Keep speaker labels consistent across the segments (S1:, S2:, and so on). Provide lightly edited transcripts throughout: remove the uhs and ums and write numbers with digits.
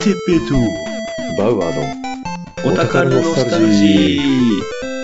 S1: てっぺいと
S2: バウアーの
S1: お宝ノスタルジー。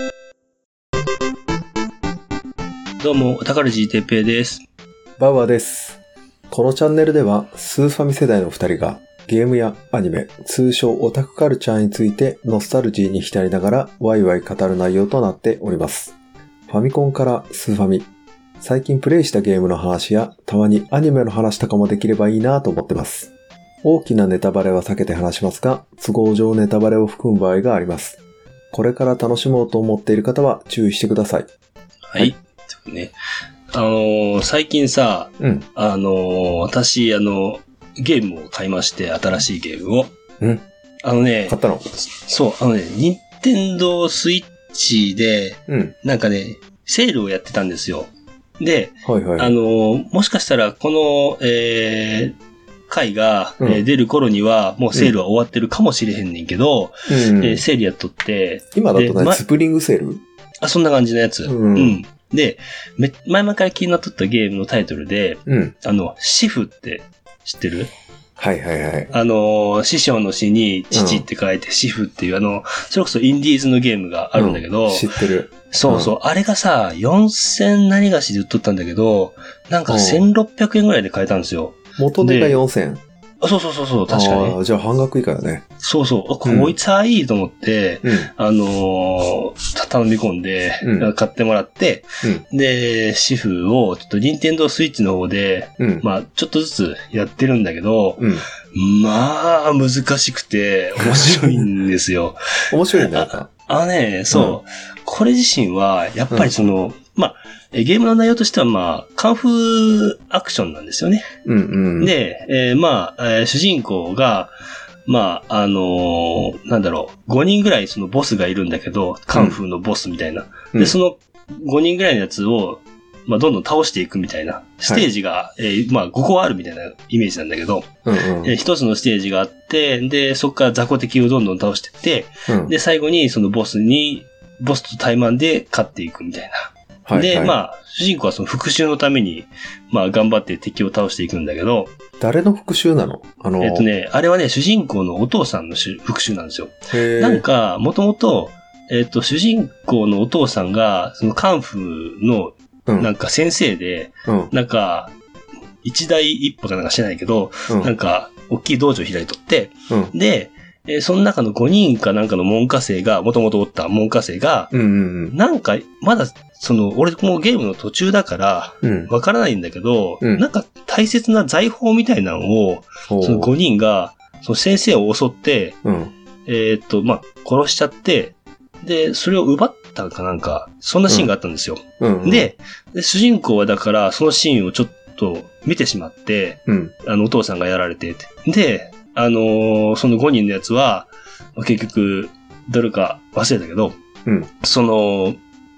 S1: どうも、お宝ジーてっぺいです。
S2: バウアーです。このチャンネルではスーファミ世代の2人がゲームやアニメ、通称オタクカルチャーについてノスタルジーに浸りながらワイワイ語る内容となっております。ファミコンからスーファミ、最近プレイしたゲームの話やたまにアニメの話とかもできればいいなと思ってます。大きなネタバレは避けて話しますが、都合上ネタバレを含む場合があります。これから楽しもうと思っている方は注意してください。
S1: はい。ね、最近さ、私、ゲームを買いまして、新しいゲームを。買
S2: ったの？
S1: そう、任天堂スイッチで、なんかね、セールをやってたんですよ。で、もしかしたら、この、回が、出る頃には、もうセールは終わってるかもしれへんねんけど、セールやっとって、
S2: 今だとね、スプリングセール？
S1: そんな感じのやつ。で、前々から気になっとったゲームのタイトルで、シフって知ってる？
S2: はいはいはい。
S1: 師匠の師に父って書いてシフっていうそれこそインディーズのゲームがあるんだけど、
S2: 知ってる。
S1: そうそう、あれがさ、4000何がしで売っとったんだけど、なんか1600円ぐらいで買えたんですよ。
S2: 元値が4000。
S1: そう、確かに。
S2: じゃあ半額以下だね。
S1: そうそう。こいつはいいと思って、頼み込んで、買ってもらって、で、シフをちょっと任天堂スイッチの方で、まあ、ちょっとずつやってるんだけど、まあ、難しくて面白いんですよ。
S2: 面白いんだよ。
S1: そう。これ自身は、やっぱりまあ、ゲームの内容としては、まあ、カンフーアクションなんですよね。で、まあ、主人公が、まあ、なんだろう、5人ぐらいそのボスがいるんだけど、カンフーのボスみたいな。で、その5人ぐらいのやつを、まあ、どんどん倒していくみたいな。ステージが、まあ、5個あるみたいなイメージなんだけど、一つのステージがあって、で、そこから雑魚敵をどんどん倒していって、で、最後にそのボスと対マンで勝っていくみたいな。で、まあ、主人公はその復讐のために、まあ、頑張って敵を倒していくんだけど。
S2: 誰の復讐なの？
S1: あれはね、主人公のお父さんの復讐なんですよ。なんか、もともと、主人公のお父さんが、そのカンフーの、なんか先生で、なんか、一大一歩かなんかしてないけど、なんか、大きい道場を開いとって、で、その中の5人かなんかの門下生が、もともとおった門下生が、なんか、まだ、俺もうゲームの途中だから、わからないんだけど、なんか大切な財宝みたいなのを、その5人が、その先生を襲って、まあ、殺しちゃって、で、それを奪ったかなんか、そんなシーンがあったんですよ。で、主人公はだから、そのシーンをちょっと見てしまって、お父さんがやられて、で、その5人のやつは、結局、どれか忘れたけど、その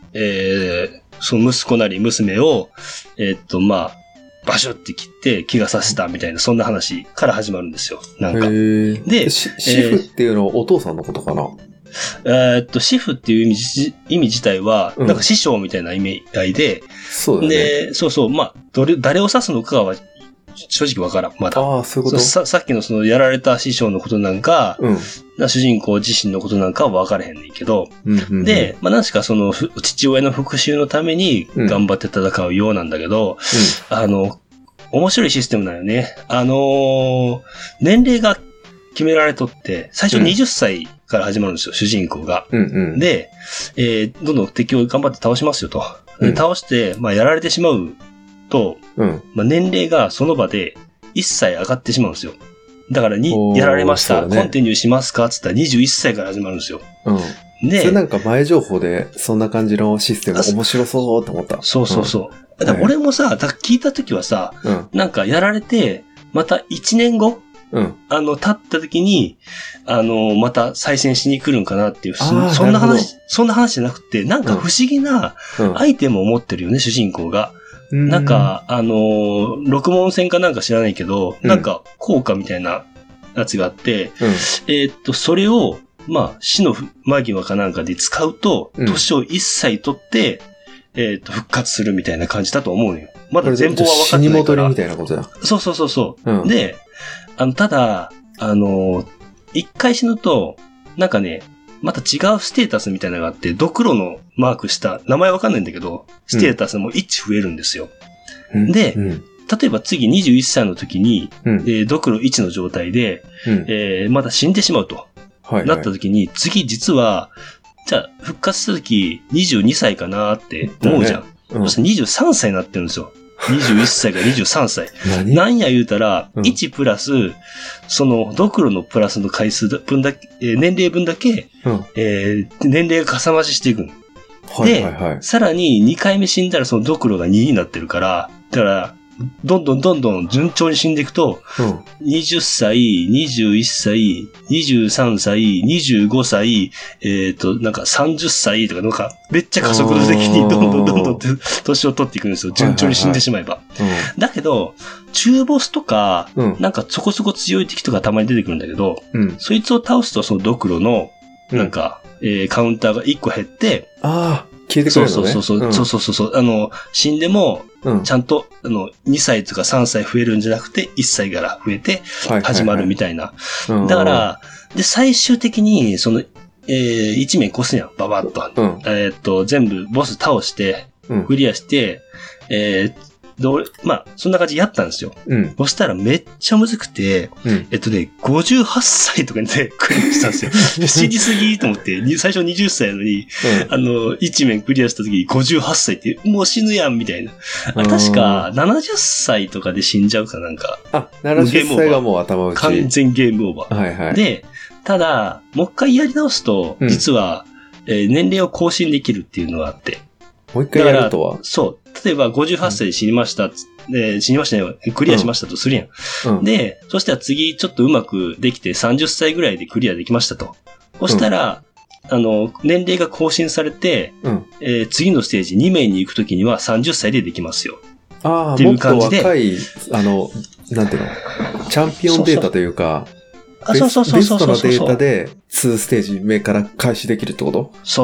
S1: 息子なり娘を、まあ、バシュって切って気がさせたみたいな、そんな話から始まるんですよ。なんか。
S2: で、シフっていうのはお父さんのことかな？
S1: シフっていう意味自体は、なんか師匠みたいな意味合いで、
S2: そうだね。
S1: で、そう、まあ、誰を指すのかは、正直わからん、まだ。
S2: そういうこと？
S1: さっきのそのやられた師匠のことなんか、主人公自身のことなんかは分からへんねんけど、で、まあ、何しかその父親の復讐のために頑張って戦うようなんだけど、面白いシステムだよね。年齢が決められとって、最初20歳から始まるんですよ、主人公が。で、どんどん敵を頑張って倒しますよと。倒して、まあ、やられてしまうと、まあ、年齢がその場で1歳上がってしまうんですよ。だからやられました。コンティニューしますかって言ったら21歳から始まるんですよ。
S2: で、それなんか前情報でそんな感じのシステム面白そうと思った。
S1: そう。だから俺もさ、聞いた時はさ、なんかやられて、また1年後、経った時に、また再戦しに来るんかなっていう、そんな話じゃなくて、なんか不思議なアイテムを持ってるよね、主人公が。なんか、六文戦かなんか知らないけど、なんか効果みたいなやつがあって、それを、まあ、死の間際かなんかで使うと、年を一切取って、復活するみたいな感じだと思うのよ。まだ全貌は分かってないから。
S2: 死に戻りみたいなことだ。
S1: そう。で、ただ、 一回死ぬと、なんかね、また違うステータスみたいなのがあって、ドクロのマークした、名前わかんないんだけど、ステータスも1増えるんですよ。で、例えば次21歳の時に、ドクロ1の状態で、また死んでしまうと、なった時に、次実は、じゃあ復活した時22歳かなって思うじゃん。そしたら23歳になってるんですよ。21歳から23歳。なんや言うたら、1プラス、その、ドクロのプラスの回数分だけ、年齢分だけ、年齢がかさ増ししていくの。で、さらに2回目死んだらそのドクロが2になってるから、だから、どんどん順調に死んでいくと、20歳、21歳、23歳、25歳、なんか30歳とか、なんか、めっちゃ加速度的にどんどん年を取っていくんですよ。順調に死んでしまえば。だけど、中ボスとか、なんかそこそこ強い敵とかたまに出てくるんだけど、そいつを倒すとそのドクロの、なんか、カウンターが1個減って、
S2: 消えてくるのね。
S1: そう。死んでも、ちゃんと、2歳とか3歳増えるんじゃなくて、1歳から増えて、始まるみたいな。だから、で、最終的に、その、1面越すやん、ババッと。全部ボス倒して、クリアして、まあ、そんな感じでやったんですよ。そしたらめっちゃむずくて、58歳とかにね、クリアしたんですよ。死にすぎと思って、最初20歳なのに、1面クリアした時に58歳って、もう死ぬやん、みたいな。確か、70歳とかで死んじゃうかなんか。
S2: 70歳がもう頭打ち。
S1: 完全ゲームオーバー。で、ただ、もう一回やり直すと、実は、年齢を更新できるっていうのがあって。
S2: もう一回やるとは
S1: そう。例えば58歳で死にました、死にましたね、クリアしましたとするやん。で、そしたら次ちょっとうまくできて30歳ぐらいでクリアできましたと。そしたら、年齢が更新されて、次のステージ2名に行くときには30歳でできますよ。
S2: っていう感じで。もっと若い、なんていうの、チャンピオンデータというか、ベストのデータで2ステージ目から開始できるってこと？そう。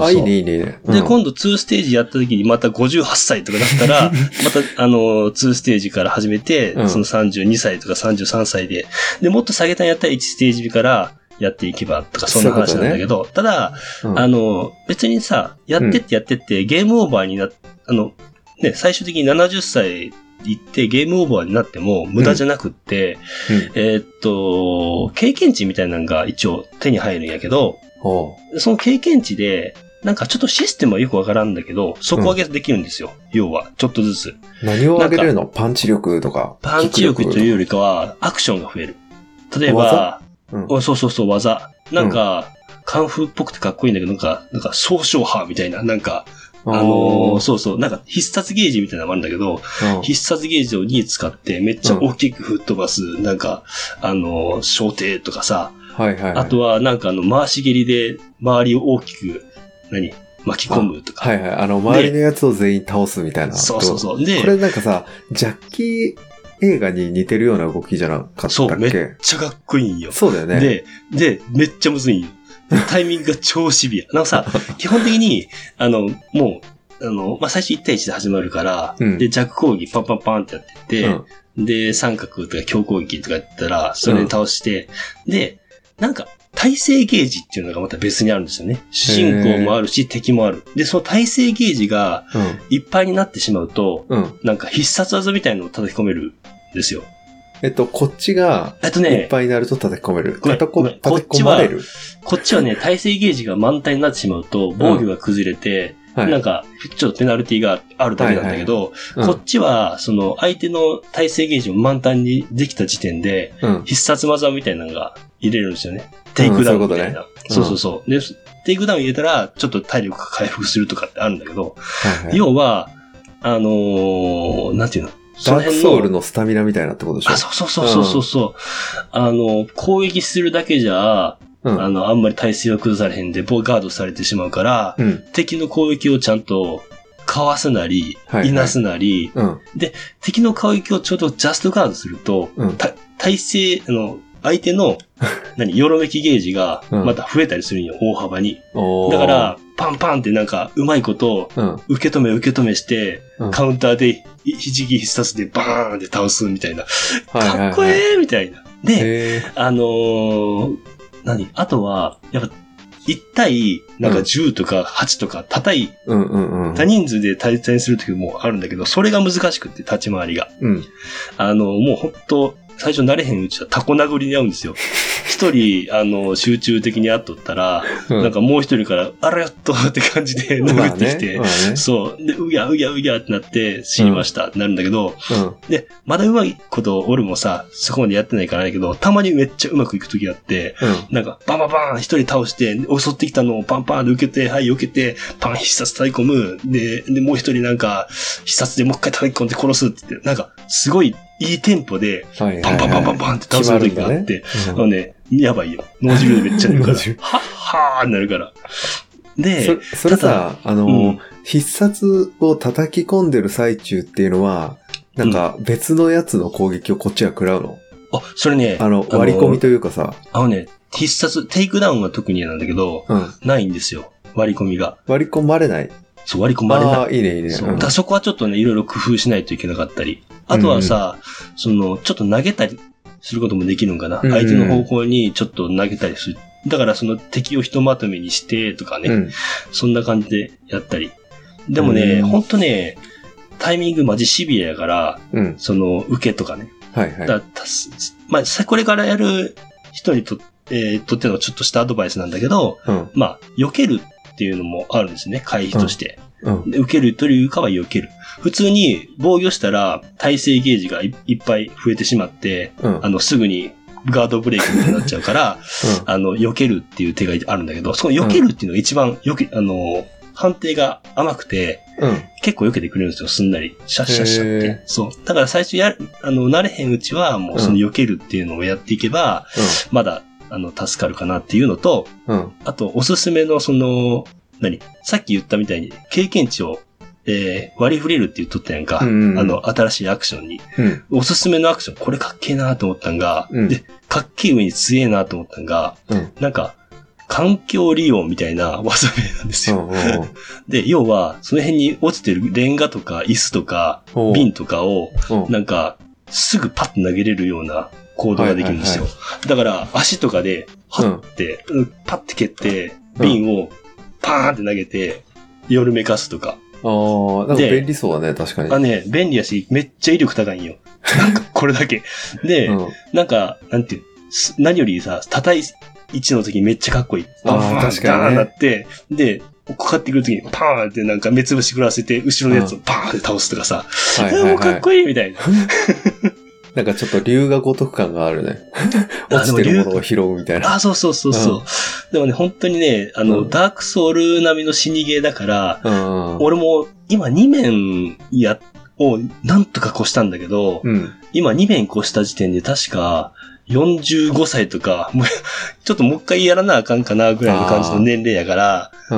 S2: いいね。
S1: で、今度2ステージやった時にまた58歳とかだったら、また2ステージから始めて、その32歳とか33歳で、で、もっと下げたんやったら1ステージからやっていけばとか、そんな話なんだけど、ただ、別にさ、やってってゲームオーバーにね、最終的に70歳行ってゲームオーバーになっても無駄じゃなくって、経験値みたいなのが一応手に入るんやけど、その経験値で、なんかちょっとシステムはよくわからんだけど、底上げできるんですよ。要は、ちょっとずつ。
S2: 何を上げれるの？パンチ力とか。
S1: パンチ力というよりかは、アクションが増える。例えば、そう、技。なんか、カンフーっぽくてかっこいいんだけど、なんか、総称派みたいな、なんか、なんか必殺ゲージみたいなのもあるんだけど、必殺ゲージを2使ってめっちゃ大きく吹っ飛ばす、なんか、小艇とかさ、あとはなんか回し蹴りで周りを大きく、巻き込むとか。
S2: 周りのやつを全員倒すみたいな。
S1: そう。で、
S2: これなんかさ、ジャッキー映画に似てるような動きじゃなかったっけ？
S1: そう、めっちゃかっこいいんよ。
S2: そうだよね。
S1: で、めっちゃむずいんよ。タイミングが超シビア。なんかさ、基本的に、もう、まあ、最初1対1で始まるから、で、弱攻撃パンパンパンってやってて、で、三角とか強攻撃とかやったら、それに倒して、で、なんか、耐性ゲージっていうのがまた別にあるんですよね。主人公もあるし、敵もある。で、その耐性ゲージが、いっぱいになってしまうと、なんか必殺技みたいなのを叩き込めるんですよ。
S2: こっちが、いっぱいになると叩き込める。叩き込まれる。
S1: こっちはね、耐性ゲージが満タンになってしまうと、防御が崩れて、なんか、ちょっとペナルティがあるだけなんだけど、こっちは、その、相手の耐性ゲージを満タンにできた時点で、必殺技みたいなのが入れるんですよね。テイクダウンみたいな。そう。で、テイクダウン入れたら、ちょっと体力が回復するとかってあるんだけど、要は、なんていうの？
S2: ダークソウルのスタミナみたいなってことでしょ？
S1: そう。攻撃するだけじゃ、あんまり体勢は崩されへんで、ガードされてしまうから、敵の攻撃をちゃんとかわすなり、いなすなり、で、敵の攻撃をちょうどジャストガードすると、体勢、相手の、よろめきゲージが、また増えたりするんよ、大幅に。だから、パンパンってなんか、うまいこと、受け止めして、カウンターで、一撃必殺でバーンって倒すみたいな。かっこええみたいな。 で、あとは、やっぱ、1対、なんか10とか8とか、多人数で対戦するときもあるんだけど、それが難しくって、立ち回りが。もうほんと、最初慣れへんうちはタコ殴りに合うんですよ。一人、集中的に会っとったら、なんかもう一人から、あらやっとって感じで殴ってきて、そう。で、うやってなって、死にましたってなるんだけど、で、まだうまいこと俺もさ、そこまでやってないからないけど、たまにめっちゃうまくいくときがあって、なんか、バンバンバン一人倒して、襲ってきたのをパンパンで受けて、はい、避けて、パン必殺叩き込む。で、もう一人なんか、必殺でもう一回叩き込んで殺すって言って、なんか、すごい、いいテンポで、パンパンパンパンパンって倒す時があって、やばいよ。脳汁でめっちゃ出るから。はーなるから。で、
S2: それさ、必殺を叩き込んでる最中っていうのは、なんか別のやつの攻撃をこっちが食らうの？
S1: それね、
S2: 割り込みというかさ。
S1: 必殺、テイクダウンは特になんだけど、ないんですよ。割り込みが。
S2: 割り込まれない。
S1: そう、割り込まれない。
S2: ああ、いいね、いいね。
S1: そこはちょっとね、いろいろ工夫しないといけなかったり。あとはさ、ちょっと投げたりすることもできるんかな。相手の方向にちょっと投げたりする。だからその敵をひとまとめにしてとかね。そんな感じでやったり。でもね、ほんとね、タイミングマジシビアやから、受けとかね。これからやる人にとってのちょっとしたアドバイスなんだけど、避けるっていうのもあるんですね、回避として。で受けるというかは避ける。普通に防御したら耐性ゲージがいっぱい増えてしまって、すぐにガードブレイクになっちゃうから、避けるっていう手があるんだけど、その避けるっていうのが一番判定が甘くて、結構避けてくれるんですよ、すんなり。シャッシャッシャッって。そう。だから最初慣れへんうちは、もうその避けるっていうのをやっていけば、まだ、助かるかなっていうのと、あと、おすすめのさっき言ったみたいに、経験値を、割り振れるって言っとったやんか。新しいアクションに。おすすめのアクション、これかっけえなと思ったんが、で、かっけえ上に強えなと思ったんが、なんか、環境利用みたいな技名なんですよ。で、要は、その辺に落ちてるレンガとか椅子とか瓶とかを、なんか、すぐパッと投げれるような行動ができるんですよ。だから、足とかで、はって、パッて蹴って、瓶をパーンって投げて、夜めかすとか。
S2: なんか便利そうだね、確かに。
S1: 便利やし、めっちゃ威力高いんよ。なんか、これだけ。で、なんか、何よりさ、叩い位置の時めっちゃかっこいい。
S2: 確かに、ね。
S1: ダーンなって、で、かかってくる時にパーンってなんか目つぶし食らわせて、後ろのやつをパーンって倒すとかさ、もうかっこいいみたいな。
S2: なんかちょっと龍が如く感があるね。落ちてるものを拾うみたいな。
S1: そう。でもね、本当にね、ダークソウル並みの死にゲーだから、俺も今2面をなんとか越したんだけど、今2面越した時点で確か、45歳とか、ちょっともう一回やらなあかんかなぐらいの感じの年齢やから、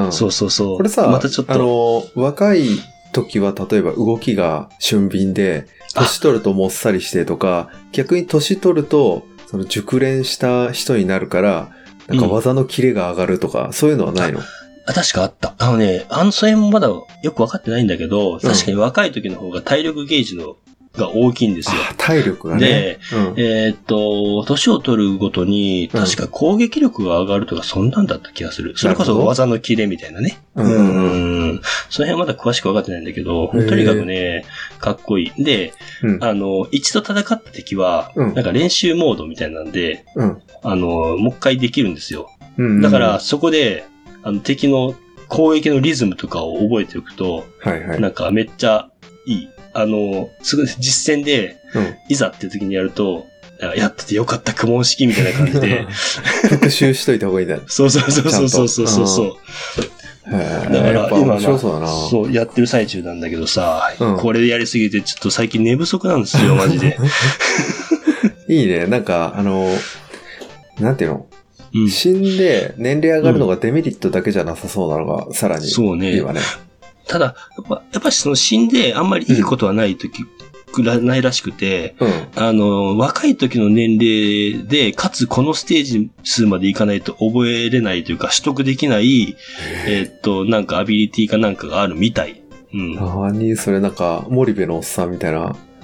S1: そう。
S2: これさ、
S1: またちょっと
S2: 若い時は例えば動きが俊敏で、年取るともっさりしてとか、逆に年取ると、その熟練した人になるから、なんか技のキレが上がるとか、そういうのはないの？
S1: 確かあった。その辺もまだよくわかってないんだけど、確かに若い時の方が体力ゲージが大きいんですよ。
S2: 体力がね。
S1: で、年を取るごとに、確か攻撃力が上がるとか、そんなんだった気がする。それこそ技のキレみたいなね。その辺はまだ詳しくわかってないんだけど、とにかくね、かっこいい。で、一度戦った敵は、なんか練習モードみたいなんで、もう一回できるんですよ。だから、そこで、敵の攻撃のリズムとかを覚えておくと、なんかめっちゃいい。すぐ実践で、いざっていう時にやると、やっててよかった、苦問式みたいな感じで。
S2: 復習しといた方がいいんだ。
S1: そう。だから今そう、やってる最中なんだけどさ、これでやりすぎてちょっと最近寝不足なんですよ、マジで。
S2: いいね。なんか、なんていうの？死んで年齢上がるのがデメリットだけじゃなさそうなのが、さらにいいわね。
S1: ただ、やっぱりその死んであんまりいいことはないないらしくて、若い時の年齢で、かつこのステージ数までいかないと覚えれないというか、取得できない、なんかアビリティかなんかがあるみたい。
S2: それなんか、森部のおっさんみたいな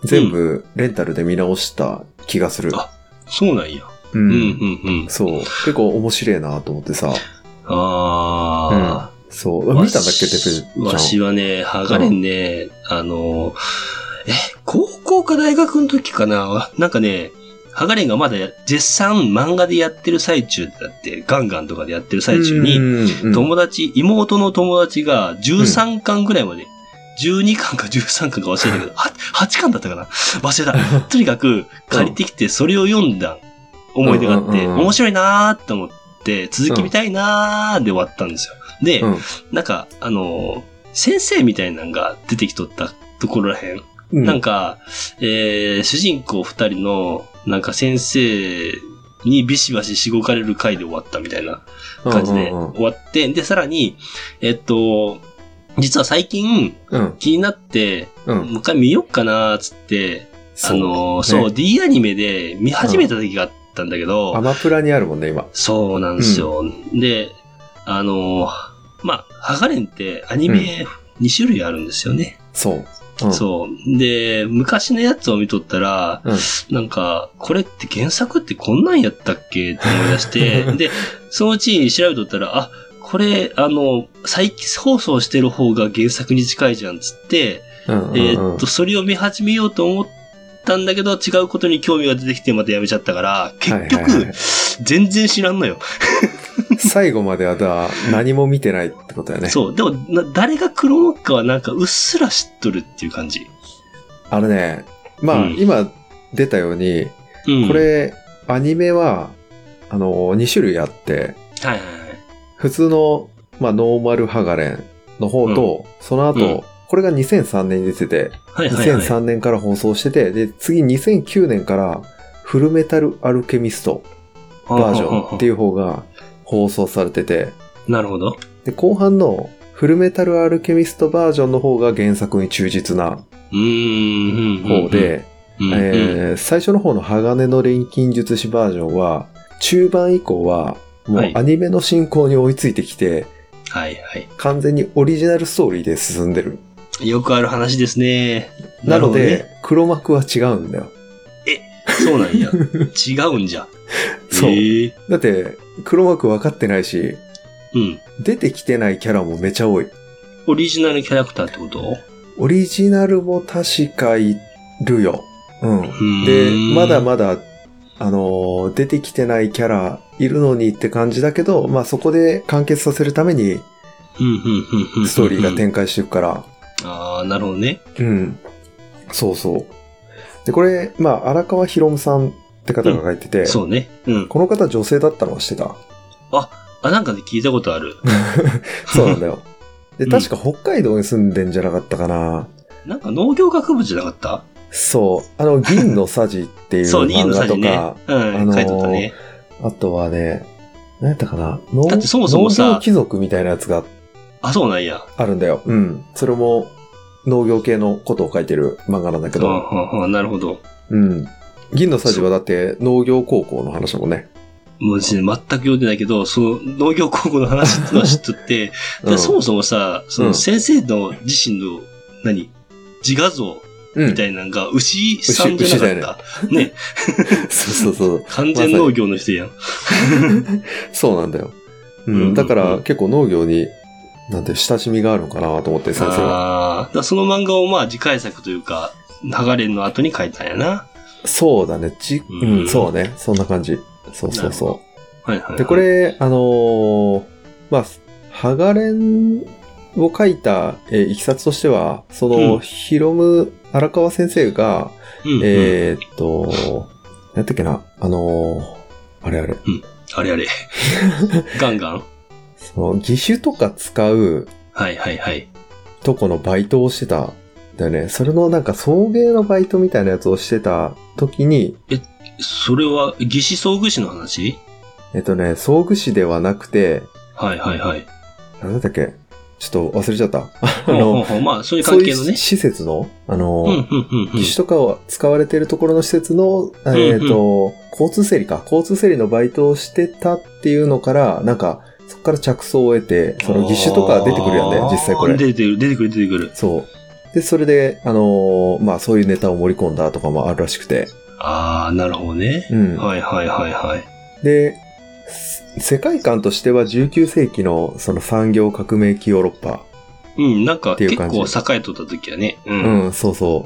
S2: 全部レンタルで見直した気がする。
S1: あ、そうなんや。
S2: うん。そう。結構面白いなと思ってさ。そう。見たんだっけ、てっぺちゃん。
S1: わしはね、ハガレンね、高校か大学の時かな。なんかね、ハガレンがまだ絶賛漫画でやってる最中だって、ガンガンとかでやってる最中に、妹の友達が13巻ぐらいまで、12巻か13巻か忘れたけど、8巻だったかな忘れた。とにかく借りてきてそれを読んだ思い出があって、面白いなーって思って、続き見たいなーで終わったんですよ。で、なんか、先生みたいなのが出てきとったところらへん。なんか、主人公2人の、なんか先生にビシバシしごかれる回で終わったみたいな感じで終わって、で、さらに、実は最近、気になって、もう一回見よっかなーつって、そう、D アニメで見始めた時があったんだけど、
S2: アマプラにあるもんね、今。
S1: そうなんですよ。で、ハガレンってアニメ2種類あるんですよね。
S2: そう。
S1: そう。で、昔のやつを見とったら、なんか、これって原作ってこんなんやったっけって思い出して、で、そのうち調べとったら、これ、再放送してる方が原作に近いじゃんつって、それを見始めようと思ったんだけど、違うことに興味が出てきてまたやめちゃったから、結局、全然知らんのよ。
S2: 最後までは何も見てないってことだよね。
S1: そう。でも、誰が黒幕かはなんかうっすら知っとるっていう感じ。
S2: 今出たように、これ、アニメは、2種類あって、普通の、ノーマルハガレンの方と、その後、これが2003年に出てて、2003年から放送してて、で、次2009年からフルメタルアルケミストバージョンっていう方が放送されてて、
S1: なるほど。
S2: で、後半のフルメタルアルケミストバージョンの方が原作に忠実な方で、最初の方の鋼の錬金術師バージョンは、中盤以降は、もうアニメの進行に追いついてきて、完全にオリジナルストーリーで進んでる。
S1: よくある話ですね。
S2: なので、黒幕は違うんだよ。
S1: そうなんや。違うんじゃ。
S2: そう。だって、黒幕分かってないし、出てきてないキャラもめちゃ多い。
S1: オリジナルキャラクターってこと？
S2: オリジナルも確かいるよ。で、まだまだ、出てきてないキャラいるのにって感じだけど、そこで完結させるために、ストーリーが展開していくから。
S1: なるほどね。
S2: そうそう。で、これ、荒川博夢さんって方が書いてて、
S1: そうね。
S2: この方女性だったのは知ってた？
S1: なんかで聞いたことある。
S2: そうなんだよ。で、確か北海道に住んでんじゃなかったかな。
S1: なんか農業学部じゃなかった？
S2: そう。銀のさじっていう漫画とか、
S1: 書いとったね。
S2: あとはね、何やったかな。
S1: だってそもそもさ、
S2: 農業貴族みたいなやつが、
S1: そうなんや。
S2: あるんだよ。それも農業系のことを書いてる漫画なんだけど。
S1: なるほど。
S2: 銀のさじはだって農業高校の話もね。
S1: もう全く読んでないけど、その農業高校の話ってのは知っとって、そもそもさ、その先生の自身の、自画像みたいなのが牛さんじゃなかった。ね。
S2: そう。
S1: 完全農業の人やん。
S2: そうなんだよ。だから結構農業に、親しみがあるのかなと思って先生は。
S1: その漫画を次回作というか、ハガレンの後に書いたんやな。
S2: そうだね。そうね。そんな感じ。そう。で、これ、ハガレンを書いた、いきさつとしては、その、荒川先生が、なんだっけな、あれ。
S1: あれ。ガンガン
S2: その、義手とか使う、とこのバイトをしてた。だよね。それの送迎のバイトみたいなやつをしてた時に、
S1: それは、義手装具士の話？
S2: 装具士ではなくて、
S1: なん
S2: だっけ？ちょっと忘れちゃった。
S1: そういう関係のね。
S2: そういう施設の、義手とかを使われているところの施設の、交通整理か。交通整理のバイトをしてたっていうのから、そこから着想を得て、その義手とか出てくるよね、実際これ。
S1: 出てくる。
S2: そう。 で、それで、まあそういうネタを盛り込んだとかもあるらしくて。
S1: ああ、なるほどね。
S2: うん。
S1: はいはいはいはい。
S2: で、世界観としては19世紀のその産業革命期ヨーロッパ。
S1: うん、なんか結構栄えとった時はね。
S2: うん、そうそう。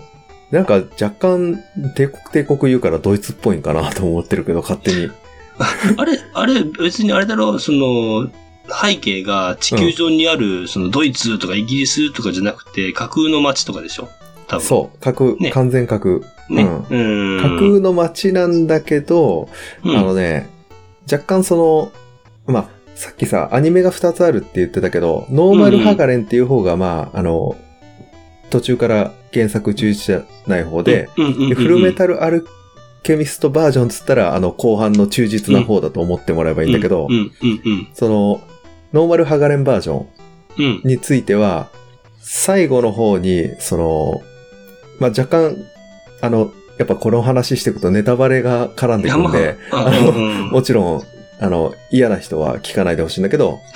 S2: なんか若干帝国言うからドイツっぽいんかなと思ってるけど、勝手に。
S1: あれ、別にあれだろう、その、背景が地球上にある、そのドイツとかイギリスとかじゃなくて、架空の街とかでしょ多分。
S2: そう、ね、完全架空。
S1: ね。
S2: うん。架空の街なんだけど、若干その、まあ、さっきさ、アニメが2つあるって言ってたけど、ノーマルハガレンっていう方が、まあ、途中から原作中じゃない方で、フルメタルアルケミストバージョンつったら、後半の忠実な方だと思ってもらえばいいんだけど、その、ノーマルハガレンバージョンについては、最後の方に、その、まあ、若干、やっぱこの話していくとネタバレが絡んでくるんで、もちろん、嫌な人は聞かないでほしいんだけど、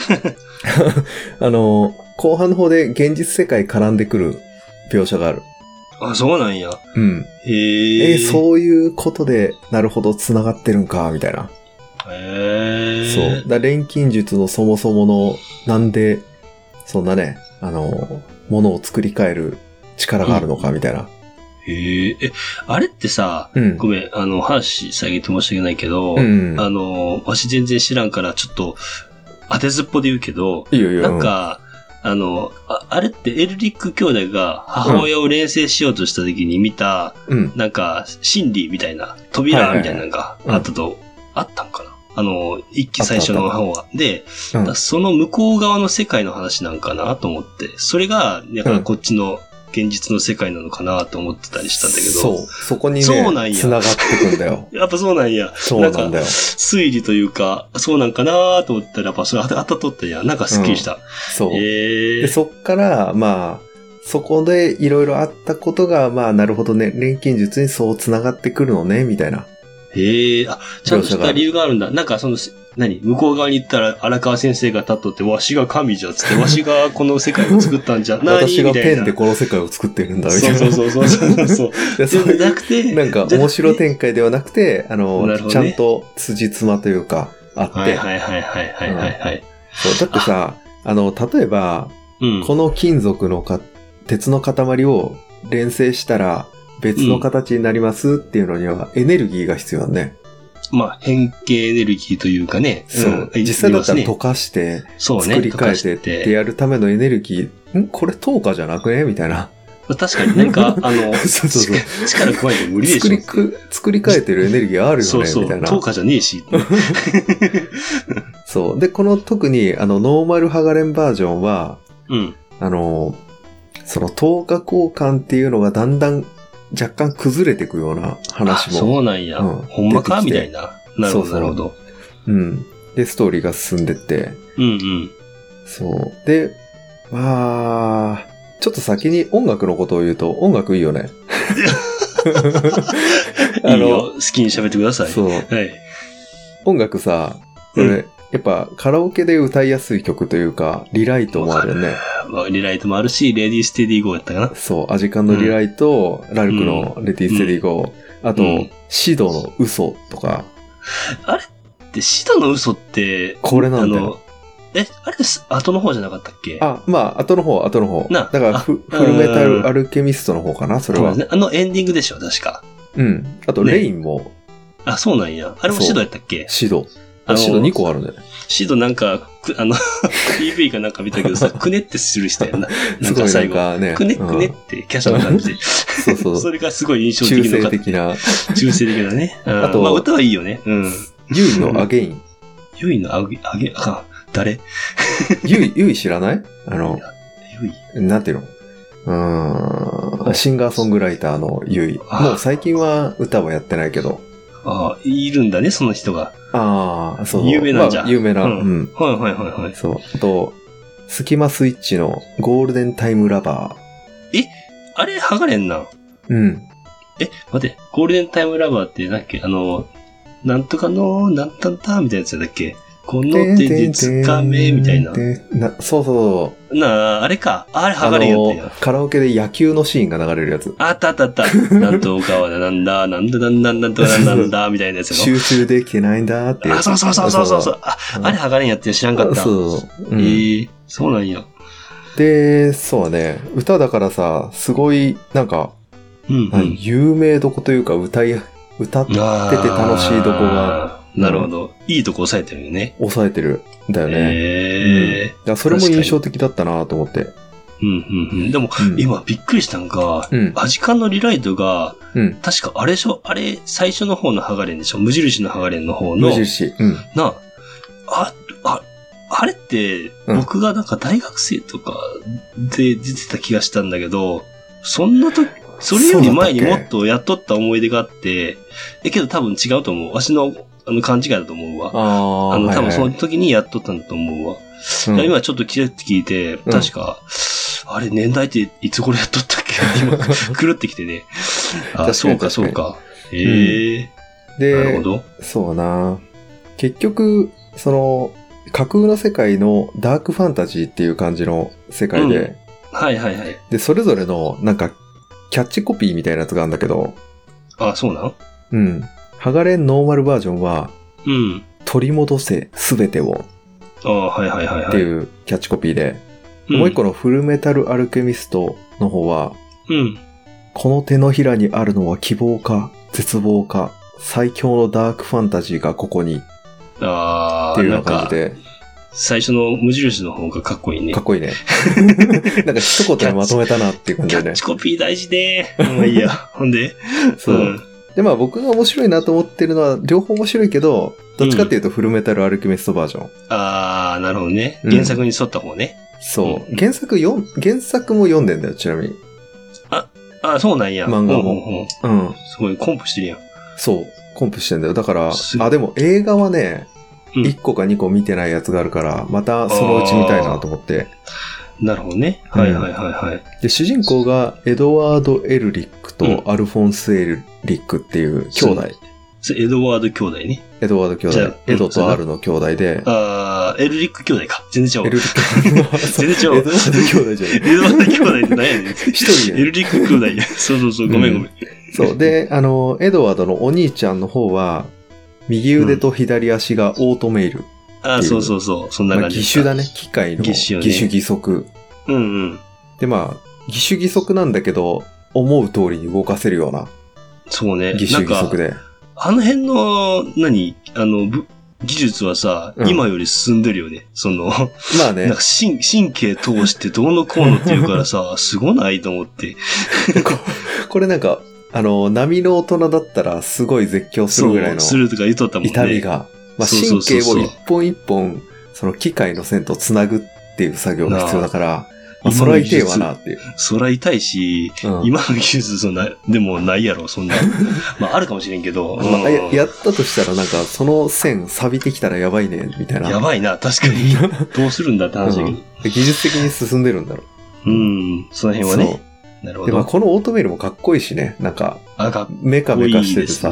S2: 後半の方で現実世界絡んでくる描写がある。
S1: あ、そうなんや。
S2: うん。そういうことで、なるほど、繋がってるんか、みたいな。そう。錬金術のそもそもの、なんで、そんなね、ものを作り変える力があるのか、みたいな。
S1: あれってさ、ごめん、話下げて申し訳ないけど、わし全然知らんから、ちょっと、当てずっぽで言うけど、なんか、あれってエルリック兄弟が母親を錬成しようとした時に見た、なんか、心理みたいな、扉みたいなのがあったんかな。一期最初の方は。で、その向こう側の世界の話なんかなと思って、それが、だからこっちの現実の世界なのかなと思ってたりしたんだけど。
S2: そこにね、繋がってくんだよ。
S1: やっぱそうなんや。
S2: そうなんだよ。
S1: 推理というか、そうなんかなと思ったら、やっぱそれ当たっとったんや。なんかスッキリした。
S2: そう。で、そっから、まあ、そこでいろいろあったことが、まあ、なるほどね、錬金術にそう繋がってくるのね、みたいな。
S1: ちゃんとした理由があるんだ。なんかその、向こう側に行ったら荒川先生が立っとって、わしが神じゃっつって、わしがこの世界を作ったんじゃ、
S2: 私がペンでこの世界を作ってるんだ、みたいな。
S1: そう。
S2: そうじゃなくて、なんか面白展開ではなくて、ちゃんと辻褄というか、あって。はい。そう、だってさ、例えば、この金属の鉄の塊を錬成したら、別の形になりますっていうのにはエネルギーが必要だね。
S1: まあ、変形エネルギーというかね。
S2: そう。実際だったら溶かして、作り変えてってやるためのエネルギー、これ糖化じゃなくねみたいな。
S1: 確かになんか、
S2: そう
S1: 力加えて無理でしょ。
S2: 作り変えてるエネルギーあるよねみたいな。
S1: 糖化じゃねえし。
S2: そう。で、特に、ノーマルハガレンバージョンは、その糖化交換っていうのがだんだん若干崩れていくような話も。
S1: そうなんや。ほんまかみたいな。なるほど、なるほど。
S2: で、ストーリーが進んでって。そう。で、まあ、ちょっと先に音楽のことを言うと、音楽いいよね。
S1: いいよ。好きに喋ってください。
S2: そう。はい。音楽さ、これ、やっぱカラオケで歌いやすい曲というか、リライトもあるよね。
S1: リライトもあるし、レディーステディーゴーやったかな。
S2: そう、アジカンのリライト、ラルクのレディーステディーゴー、あと、シドの嘘とか。
S1: あれってシドの嘘って、
S2: これなんだよ。
S1: あれです後の方じゃなかったっけ？
S2: まあ、後の方。だからフルメタルアルケミストの方かな、それは。
S1: そうですね。エンディングでしょ、確か。
S2: あと、レインも。
S1: そうなんや。あれもシドやったっけ？
S2: シド2個あるね。
S1: シドなんか、PV かなんか見たけどさ、くねってする人やな。なんか最後。くねって華奢な感じで。そう。それがすごい印象的な。中性的なね。あと、まあ歌はいいよね。
S2: ユイのアゲイン。
S1: ユイのアゲイン、誰？
S2: ユイ知らない？ユイなんていうの？シンガーソングライターのユイ。もう最近は歌はやってないけど。
S1: いるんだね、その人が。
S2: そう。
S1: 有名なんじゃ。
S2: 有名な。
S1: はい。
S2: そう。あと、スキマスイッチのゴールデンタイムラバ
S1: ー。あれ、剥がれんな。待って、ゴールデンタイムラバーってなんだっけなんとかの、なんたんたみたいなやつだっけこの手で掴め、みたいな。
S2: そうそう。
S1: あれか。あれ剥がれんやったやん。
S2: カラオケで野球のシーンが流れるやつ。
S1: あった。なんとかはなんだ、なんとかなんだ、みたいなやつの。
S2: 集中できてないんだっていう。
S1: あ、そう。あれ剥がれんやって知らんかった。
S2: そう。
S1: そうなんや。
S2: で、そうね。歌だからさ、すごい、なんか、有名どこというか、歌ってて楽しいどこが。
S1: なるほど。いいとこ抑えてるよね。
S2: 抑えてる。だよね。それも印象的だったなと思って。
S1: でも、今びっくりしたんが、アジカンのリライトが、確かあれでしょ、あれ、最初の方のハガレンでしょ、無印のハガレンの方の。
S2: 無印。
S1: あれって、僕がなんか大学生とかで出てた気がしたんだけど、それより前にもっとやっとった思い出があって、けど多分違うと思う。わしの勘違いだと思うわ。多分その時にやっとったんだと思うわ。今ちょっと聞いて、確か、あれ年代っていつ頃やっとったっけ今、狂ってきてね。そうか。で、なるほど。
S2: そうな。結局、架空の世界のダークファンタジーっていう感じの世界で、で、それぞれの、なんか、キャッチコピーみたいなやつがあるんだけど、
S1: そうなん
S2: ハガレンノーマルバージョンは、取り戻せすべてを。っていうキャッチコピーで、もう一個のフルメタルアルケミストの方は、この手のひらにあるのは希望か、絶望か、最強のダークファンタジーがここに。っていうような感じで。
S1: 最初の無印の方がかっこいいね。
S2: かっこいいね。なんか一言でまとめたなっていう感じでね。
S1: キャッチコピー大事で。もういいや。ほんで。
S2: そう。で、僕が面白いなと思ってるのは、両方面白いけど、どっちかっていうとフルメタルアルケミストバージョン。
S1: なるほどね。原作に沿った方ね。
S2: そう。原作も読んでんだよ、ちなみに。
S1: そうなんや。
S2: 漫画も。
S1: すごい、コンプしてるやん。
S2: そう。コンプしてんだよ。だから、でも映画はね、1個か2個見てないやつがあるから、またそのうち見たいなと思って。
S1: なるほどね。はい。
S2: で、主人公がエドワード・エルリックとアルフォンス・エルリックっていう兄弟。
S1: エドワード兄弟ね。
S2: エドワード兄弟。エドとアルの兄弟で。
S1: エルリック兄弟か。全然違う。
S2: エルリック。
S1: 全然違う。
S2: エドワード兄弟じゃない。
S1: エドワード兄弟って何やねん。
S2: 一人
S1: エルリック兄弟や。そう。ごめん。
S2: そう。で、エドワードのお兄ちゃんの方は、右腕と左足がオートメイル。
S1: そう。そんな感じ。
S2: 義手だね。機械の。義手義足。で、義手義足なんだけど、思う通りに動かせるような。
S1: そうね。
S2: 義手義足で。
S1: あの辺の、技術はさ、今より進んでるよね。
S2: まあね。
S1: なんか神経通してどうのこうのって言うからさ、すごないと思って。
S2: これなんか、波の大人だったらすごい絶叫するぐらいの。
S1: するとか言っとったもんね。
S2: 痛みが。神経を一本一本、その機械の線とつなぐっていう作業が必要だから、そら痛いわなっていう。
S1: そら痛いし、今の技術でもないやろ、そんな。あるかもしれんけど。
S2: やったとしたらなんか、その線錆びてきたらやばいね、みたいな。
S1: やばいな、確かに。どうするんだって話だけど。
S2: 技術的に進んでるんだろう。
S1: その辺はね。なるほど。
S2: で、このオートメイルもかっこいいしね。なんか、メカメカしててさ。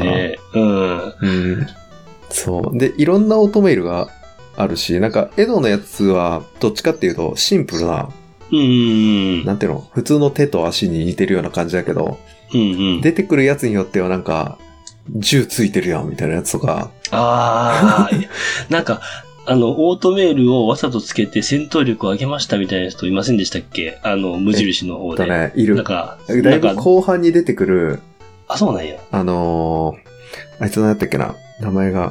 S2: そう。で、いろんなオートメイルがあるし、なんか、エドのやつは、どっちかっていうと、シンプルな、なんていうの、普通の手と足に似てるような感じだけど、出てくるやつによってはなんか、銃ついてるやんみたいなやつとか。
S1: なんか、オートメールをわざとつけて戦闘力を上げましたみたいな人いませんでしたっけ？無印の方で。
S2: いる。
S1: なんか、
S2: だいぶ後半に出てくる。
S1: そうなんや。
S2: あいつ何やったっけな？名前が。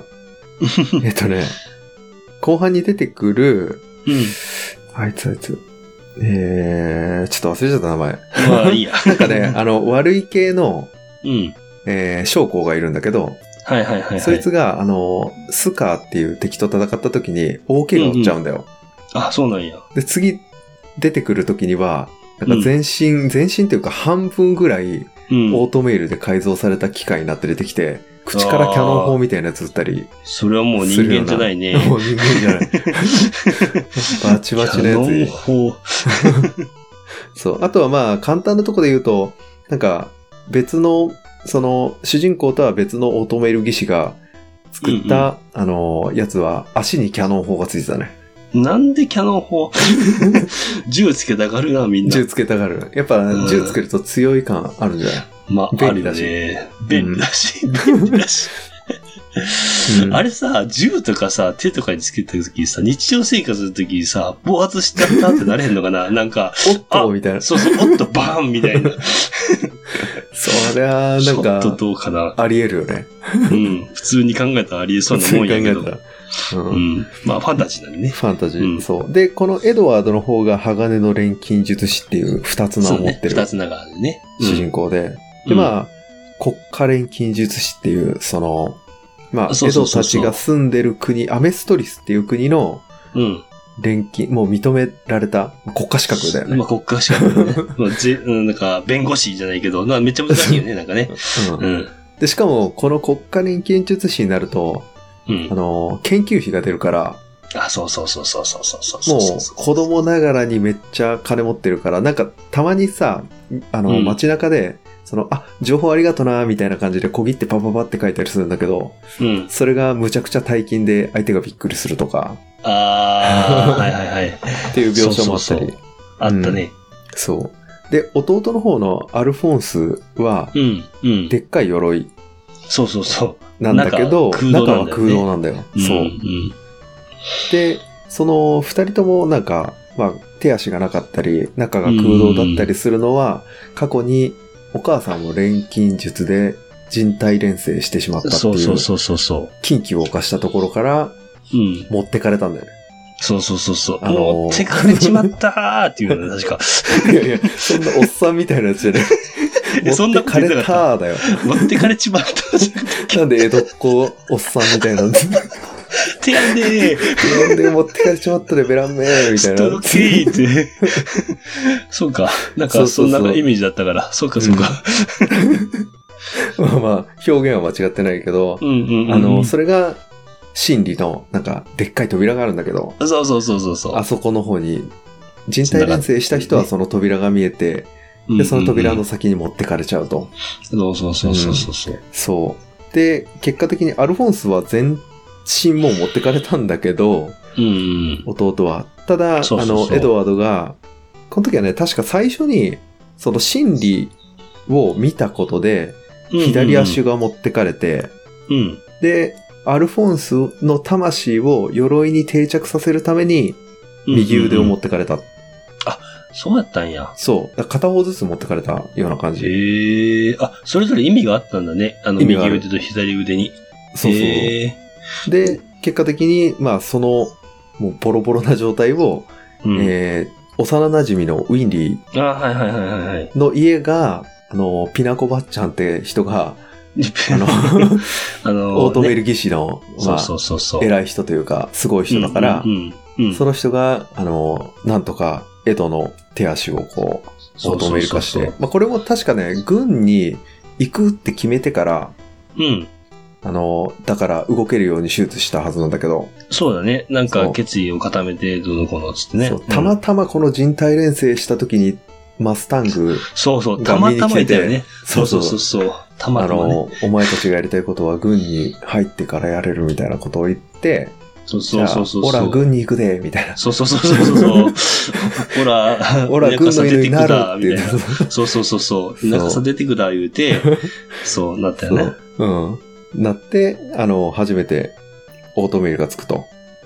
S2: 後半に出てくる、あいつ。ちょっと忘れちゃった名前。
S1: いいや。
S2: なんかね、悪い系の、将校がいるんだけど、そいつが、スカーっていう敵と戦った時に大怪我を負っちゃうんだよ。
S1: そうなんや。
S2: で、次出てくる時には、なんか全身っていうか半分ぐらい、オートメイルで改造された機械になって出てきて、口からキャノン砲みたいなやつ撃ったり。
S1: それはもう人間じゃないね。
S2: もう人間じゃない。バチバチのやつ。キャノン砲。そう。あとは簡単なとこで言うと、なんか、別の、主人公とは別のオートメイル技師が、 作った、やつは足にキャノン砲がついてたね。
S1: なんでキャノン砲銃つけたがるな、みんな。
S2: 銃つけたがる。やっぱ、銃つけると強い感あるんじゃない？
S1: まあ、便利だし。便利だし。便利だし。あれさ、銃とかさ、手とかにつけた時にさ、日常生活の時にさ、暴発しちゃったってなれへんのかななんか、
S2: おっとみたいな。
S1: そうそう、おっとバーンみたいな。
S2: そりゃ、なんか、
S1: ちょっとどうかな。
S2: あり得るよね。
S1: うん。普通に考えたらあり得そうなもんやけど。まあ、ファンタジーなんでね。
S2: ファンタジー、そう。で、このエドワードの方が鋼の錬金術師っていう二つ名を持ってる。
S1: 二つ名があるね。
S2: 主人公で。で、まあ、国家錬金術師っていう、まあ、エドたちが住んでる国、アメストリスっていう国の、錬金、もう認められた国家資格だよね。
S1: まあ、国家資格ね。なんか、弁護士じゃないけど、めっちゃ難しいよね、なんかね。
S2: で、しかも、この国家錬金術師になると、研究費が出るから、
S1: そう。
S2: もう、子供ながらにめっちゃ金持ってるから、なんか、たまにさ、街中で、情報ありがとな、みたいな感じで小切ってパパパって書いたりするんだけど、それがむちゃくちゃ大金で相手がびっくりするとか。っていう描写もあったり。
S1: あったね。
S2: そう。で、弟の方のアルフォンスは、でっかい鎧。なんだけど、中は空洞なんだよ。そう。で、その二人ともなんか、まあ、手足がなかったり、中が空洞だったりするのは、過去にお母さんも錬金術で人体錬成してしまったっていう、禁忌を犯したところから、持ってかれたんだよね。
S1: 持ってかれちまったーっていうのね、確か。
S2: いや、そんなおっさんみたいなやつじゃね。持ってかれたーだよ。
S1: 持ってかれちまった
S2: なんで江戸っ子おっさんみたいなんで。
S1: 手やんで
S2: ー。なんで持ってかれちまったでベランメーみたいな。
S1: ストロケーって。そうか。なんかそんなイメージだったから。そうか。
S2: まあ、表現は間違ってないけど、それが、真理の、なんか、でっかい扉があるんだけど。
S1: そう。
S2: あそこの方に、人体錬成した人はその扉が見えて、で、その扉の先に持ってかれちゃうと。そう。で、結果的にアルフォンスは全身も持ってかれたんだけど、弟は。ただ、エドワードが、この時はね、確か最初に、その真理を見たことで、左足が持ってかれて、で、アルフォンスの魂を鎧に定着させるために、右腕を持ってかれた。
S1: そうやったんや。
S2: そう。片方ずつ持ってかれたような感じ。
S1: それぞれ意味があったんだね。右腕と左腕に。
S2: そう。で、結果的に、まあ、もうボロボロな状態を、幼馴染のウィンリーの家が、ピナコバッチャンって人が、オートメル技師の、偉い人というか、すごい人だから、その人が、なんとか、エドの手足をこう、オートメル化して、まあ、これも確かね、軍に行くって決めてから、だから動けるように手術したはずなんだけど。
S1: そうだね。なんか決意を固めて、どうのこうのつってね。
S2: たまたまこの人体錬成した時に、マスタング
S1: たまたまいたよね。
S2: そう。
S1: たまたまね。
S2: お前たちがやりたいことは軍に入ってからやれるみたいなことを言って、ほら、軍に行くで、みたいな。
S1: ほら、
S2: 軍の犬になるっていう。
S1: そう。田舎さ出てくだ、言うて、そうなったよね。
S2: なって、初めてオートメイルがつくと。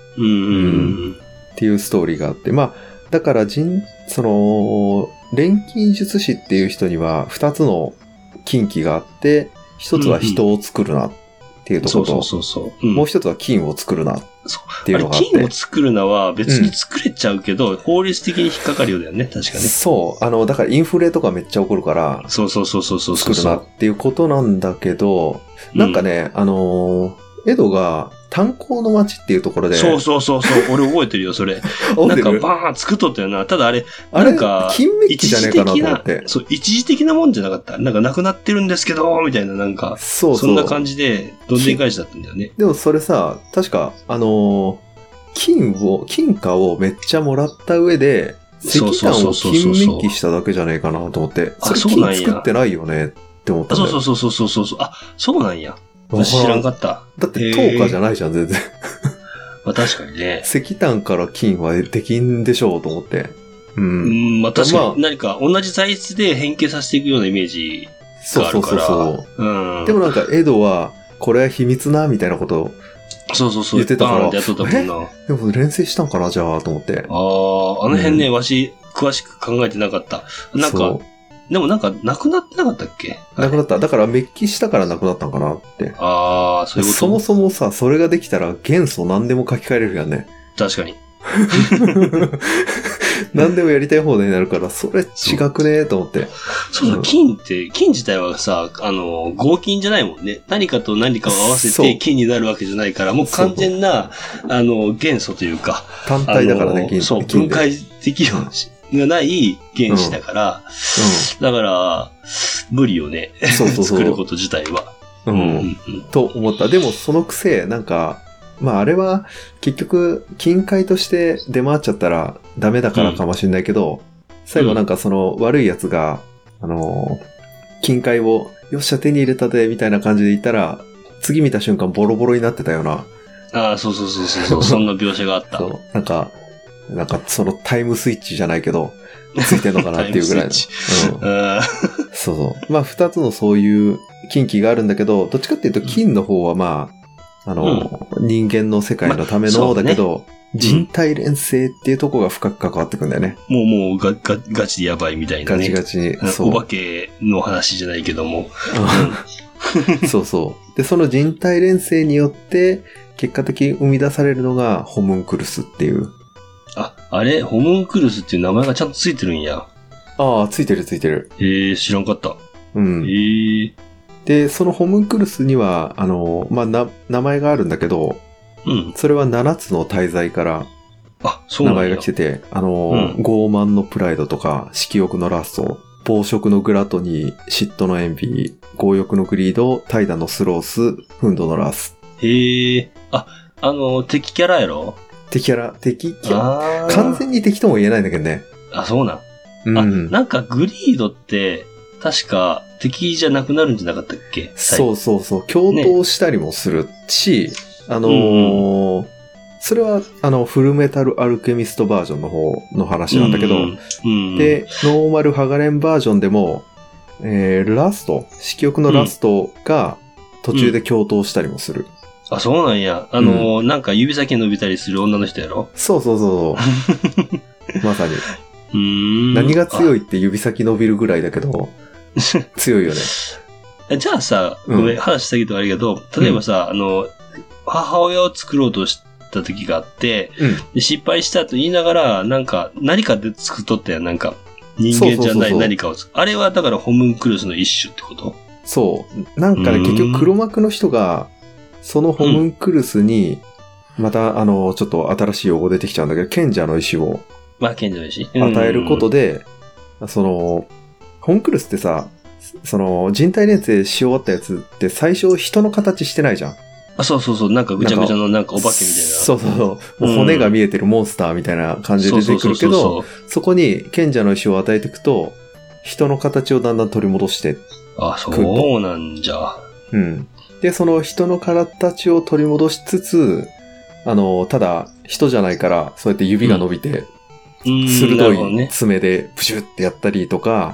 S2: っていうストーリーがあって。まあ、だから錬金術師っていう人には2つの禁忌があって、1つは人を作るなっていうところと、もう1つは金を作るなっていうのがあって。
S1: 金を作るのは別に作れちゃうけど、法律的に引っかかるようだよね、確かに。
S2: そう。だからインフレとかめっちゃ起こるから、作るなっていうことなんだけど、なんかね、エドが炭鉱の町っていうところで。
S1: そう。俺覚えてるよ、それ。なんかバーン作っとったよな。ただあれ、なんか、
S2: 金メッキじゃねえかなと思って。
S1: そう、一時的なもんじゃなかった。なんかなくなってるんですけど、みたいな、なんか、そんな感じで、どんでん返しだったんだよね。
S2: でもそれさ、確か、金貨をめっちゃもらった上で、石炭を金メッキしただけじゃねえかなと思って。それ金作ってないよねって思ったんだよ。
S1: そう。そうなんや。 知らんかった。
S2: だって10日じゃないじゃん、全然。
S1: まあ確かにね。
S2: 石炭から金はできんでしょうと思って。
S1: まあ確かに何か同じ材質で変形させていくようなイメージがあるから。そう。
S2: でもなんかエドは、これは秘密な、みたいなことを言ってたから。でも連成したんかな、じゃあ、と思って。
S1: あの辺ね、わし、詳しく考えてなかった。なんか、でもなんか、なくなってなかったっけ？
S2: なくなった。だから、滅起したからなくなったんかなって。
S1: ああ、そういうこと。
S2: そもそもさ、それができたら元素何でも書き換えれるやんね。
S1: 確かに。
S2: 何でもやりたい放題になるから、それ違くねと思って。
S1: そう、金自体はさ、合金じゃないもんね。何かと何かを合わせて金になるわけじゃないから、もう完全な、元素というか。
S2: 単体だからね、金。
S1: そう、分解できるがない原子だから、だから、無理よね。作ること自体は。
S2: と思った。でも、そのくせ、なんか、まああれは結局金塊として出回っちゃったらダメだからかもしれないけど、最後なんかその悪いやつが、金塊をよっしゃ手に入れたでみたいな感じで言ったら、次見た瞬間ボロボロになってたような。
S1: ああ、そう。そんな描写があった。
S2: そう。なんかそのタイムスイッチじゃないけど、ついてんのかなっていうぐらいの。そう。まあ二つのそういう近畿があるんだけど、どっちかっていうと金の方はまあ、人間の世界のためのだけど、人体連成っていうところが深く関わってくんだよね。
S1: もうガチでやばいみたいなね。
S2: ガチに。
S1: お化けの話じゃないけども。
S2: そう。で、その人体連成によって、結果的に生み出されるのがホムンクルスっていう。
S1: あれホムンクルスっていう名前がちゃんとついてるんや。
S2: ああ、ついてる。
S1: 知らんかった。
S2: で、そのホムンクルスには、まあ、名前があるんだけど、それは7つの大罪から名前が来てて、傲慢のプライドとか、色欲のラスト、暴食のグラトニー、嫉妬のエンビー、強欲のグリード、怠惰のスロース、憤怒のラス。
S1: 敵キャラやろ？
S2: 敵キャラ。完全に敵とも言えないんだけどね。
S1: そうなん。なんかグリードって、確か敵じゃなくなるんじゃなかったっけ？
S2: そう。共闘したりもするし、それは、フルメタルアルケミストバージョンの方の話なんだけど、で、ノーマルハガレンバージョンでも、ラスト、色欲のラストが途中で共闘したりもする。
S1: そうなんや。なんか指先伸びたりする女の人やろ？
S2: そう。まさに。何が強いって指先伸びるぐらいだけど、強いよね。
S1: じゃあさ、ごめん、話したけどあれけど、例えばさ、母親を作ろうとした時があって、で失敗したと言いながら、何かで作っとったやん、なんか。人間じゃない何かをあれはだからホムンクルスの一種ってこと？
S2: そう。なんかね、結局黒幕の人が、そのホムンクルスに、また、ちょっと新しい用語出てきちゃうんだけど、賢者の石を、
S1: 賢者の石
S2: 与えることで、ホムンクルスってさ、人体連成し終わったやつって最初人の形してないじゃん。
S1: そう。なんかぐちゃぐちゃのなんかお化けみたいな。
S2: そう。もう骨が見えてるモンスターみたいな感じで出てくるけど、そこに賢者の石を与えていくと、人の形をだんだん取り戻して。
S1: そうなんじゃ。
S2: で、その人の形を取り戻しつつ、ただ、人じゃないから、そうやって指が伸びて、鋭い爪でプシュってやったりとか、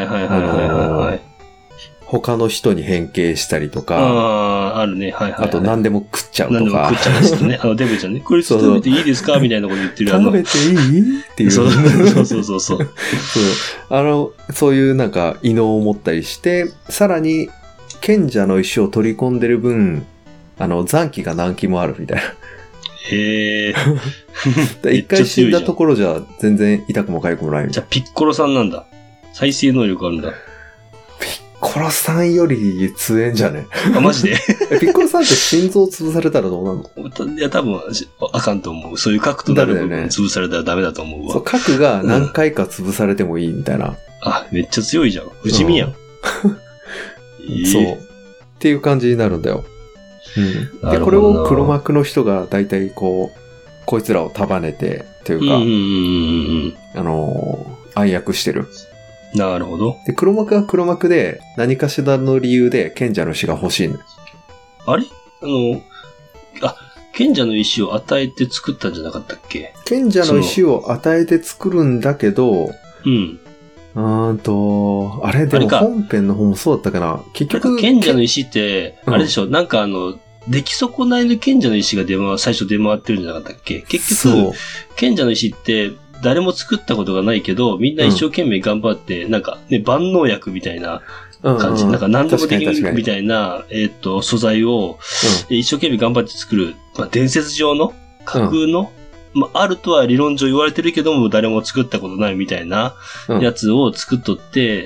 S2: 他の人に変形したりとか、
S1: あるね。
S2: あと何でも食っちゃうとか。
S1: 何でも食っちゃいますね。デブちゃんね。これ食べていいですかみたいなこと言ってる。
S2: 食べていいっていう。
S1: そう。
S2: そういうなんか異能を持ったりして、さらに、賢者の石を取り込んでる分、残機が何機もあるみたいな。
S1: へー。
S2: 一回死んだところじゃ全然痛くも痒くもない。
S1: じゃあピッコロさんなんだ。再生能力あるんだ。
S2: ピッコロさんより強えんじゃね？
S1: マジで？
S2: ピッコロさんって心臓潰されたらどうなの？
S1: いや、多分、あかんと思う。そういう核となる部分潰されたらダメだと思うわ。
S2: そう、核が何回か潰されてもいいみたいな。
S1: めっちゃ強いじゃん。不死身やん。
S2: そう。っていう感じになるんだよ。で、これを黒幕の人が大体こいつらを束ねて、というか、暗躍してる。
S1: なるほど。
S2: で、黒幕は黒幕で、何かしらの理由で賢者の石が欲しいの。
S1: あれ賢者の石を与えて作ったんじゃなかったっけ？
S2: 賢者の石を与えて作るんだけど、
S1: うん。
S2: あれでも本編の方もそうだったかな。結局。
S1: 賢者の石って、あれでしょ、なんか出来損ないの賢者の石が最初出回ってるんじゃなかったっけ？結局、賢者の石って誰も作ったことがないけど、みんな一生懸命頑張って、なんかね、万能薬みたいな感じ、なんか何でもできるみたいな、素材を、一生懸命頑張って作る、伝説上の架空の、あるとは理論上言われてるけども、誰も作ったことないみたいなやつを作っとって、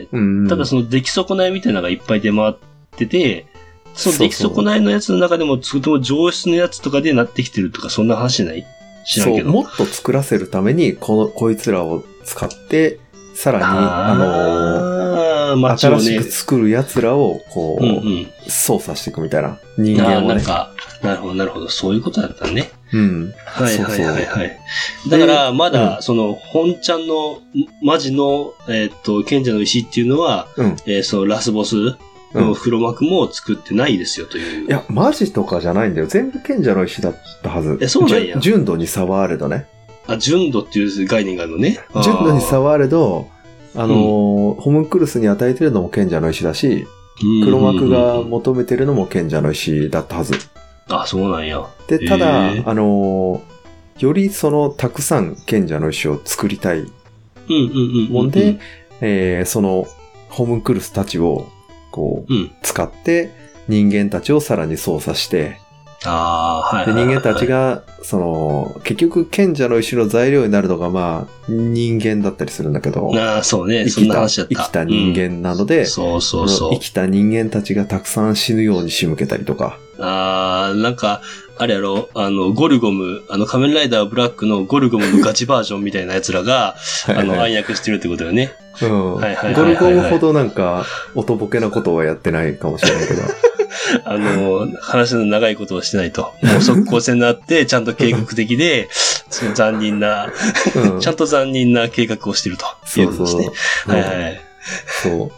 S1: ただその出来損ないみたいなのがいっぱい出回ってて、その出来損ないのやつの中でも、とても上質のやつとかでなってきてるとか、そんな話じゃない？知らんけど。
S2: もっと作らせるために、こいつらを使って、さらに、新しく作る奴らを、操作していくみたいな。人間をね。
S1: なるほど。そういうことだったね。
S2: うん。
S1: はい。だから、まだ、本ちゃんの、マジの、賢者の石っていうのは、そのラスボスの黒幕も作ってないですよという。
S2: いや、マジとかじゃないんだよ。全部賢者の石だったはず。
S1: そうなんや。
S2: 純度に差はあれどね。
S1: 純度っていう概念があるのね。
S2: 純度に差はあれど、ホムンクルスに与えてるのも賢者の石だし、黒幕が求めてるのも賢者の石だったはず。
S1: そうなんや。
S2: で、ただ、よりたくさん賢者の石を作りたいもんで、その、ホムンクルスたちを、使って、人間たちをさらに操作して、で人間たちが、結局、賢者の石の材料になるのが、人間だったりするんだけど。
S1: そうね。そんな話だった。
S2: 生きた人間なので、
S1: そう。
S2: 生きた人間たちがたくさん死ぬように仕向けたりとか。
S1: なんか、あれやろ、ゴルゴム、仮面ライダーブラックのゴルゴムのガチバージョンみたいな奴らが、暗躍してるってことよね。
S2: ゴルゴムほどなんか、おとぼけなことはやってないかもしれないけど。
S1: 話の長いことをしてないと。もう即効性になって、ちゃんと計画的で、その残忍な、ちゃんと残忍な計画をしてるということですね。
S2: そう。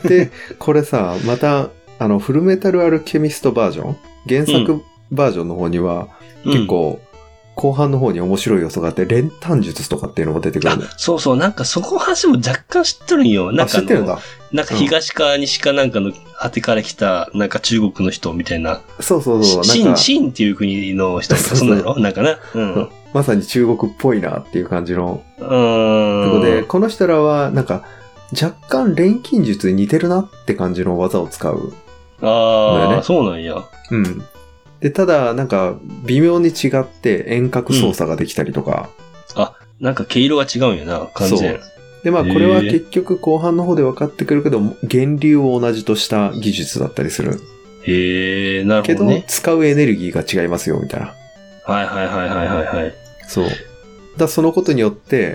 S2: で、これさ、また、フルメタルアルケミストバージョン？原作バージョンの方には、結構、後半の方に面白い要素があって、練炭術とかっていうのも出てくるんだよ。
S1: そう。なんかそこ話も若干知っとるんよ。なんか
S2: 知ってるんだ。
S1: なんか東か西かなんかの果てから来た、なんか中国の人みたいな。
S2: そう。
S1: シンっていう国の人とか、そんなのなんかな。
S2: まさに中国っぽいなっていう感じの。ということで、この人らは、なんか、若干錬金術に似てるなって感じの技を使う。
S1: そうなんや。
S2: で、ただ、なんか、微妙に違って遠隔操作ができたりとか。
S1: なんか毛色が違うんやな、完全。
S2: で、これは結局後半の方で分かってくるけど、源流を同じとした技術だったりする。
S1: なるほどね。
S2: けど、使うエネルギーが違いますよ、みたいな。
S1: はい。
S2: そう。そのことによって、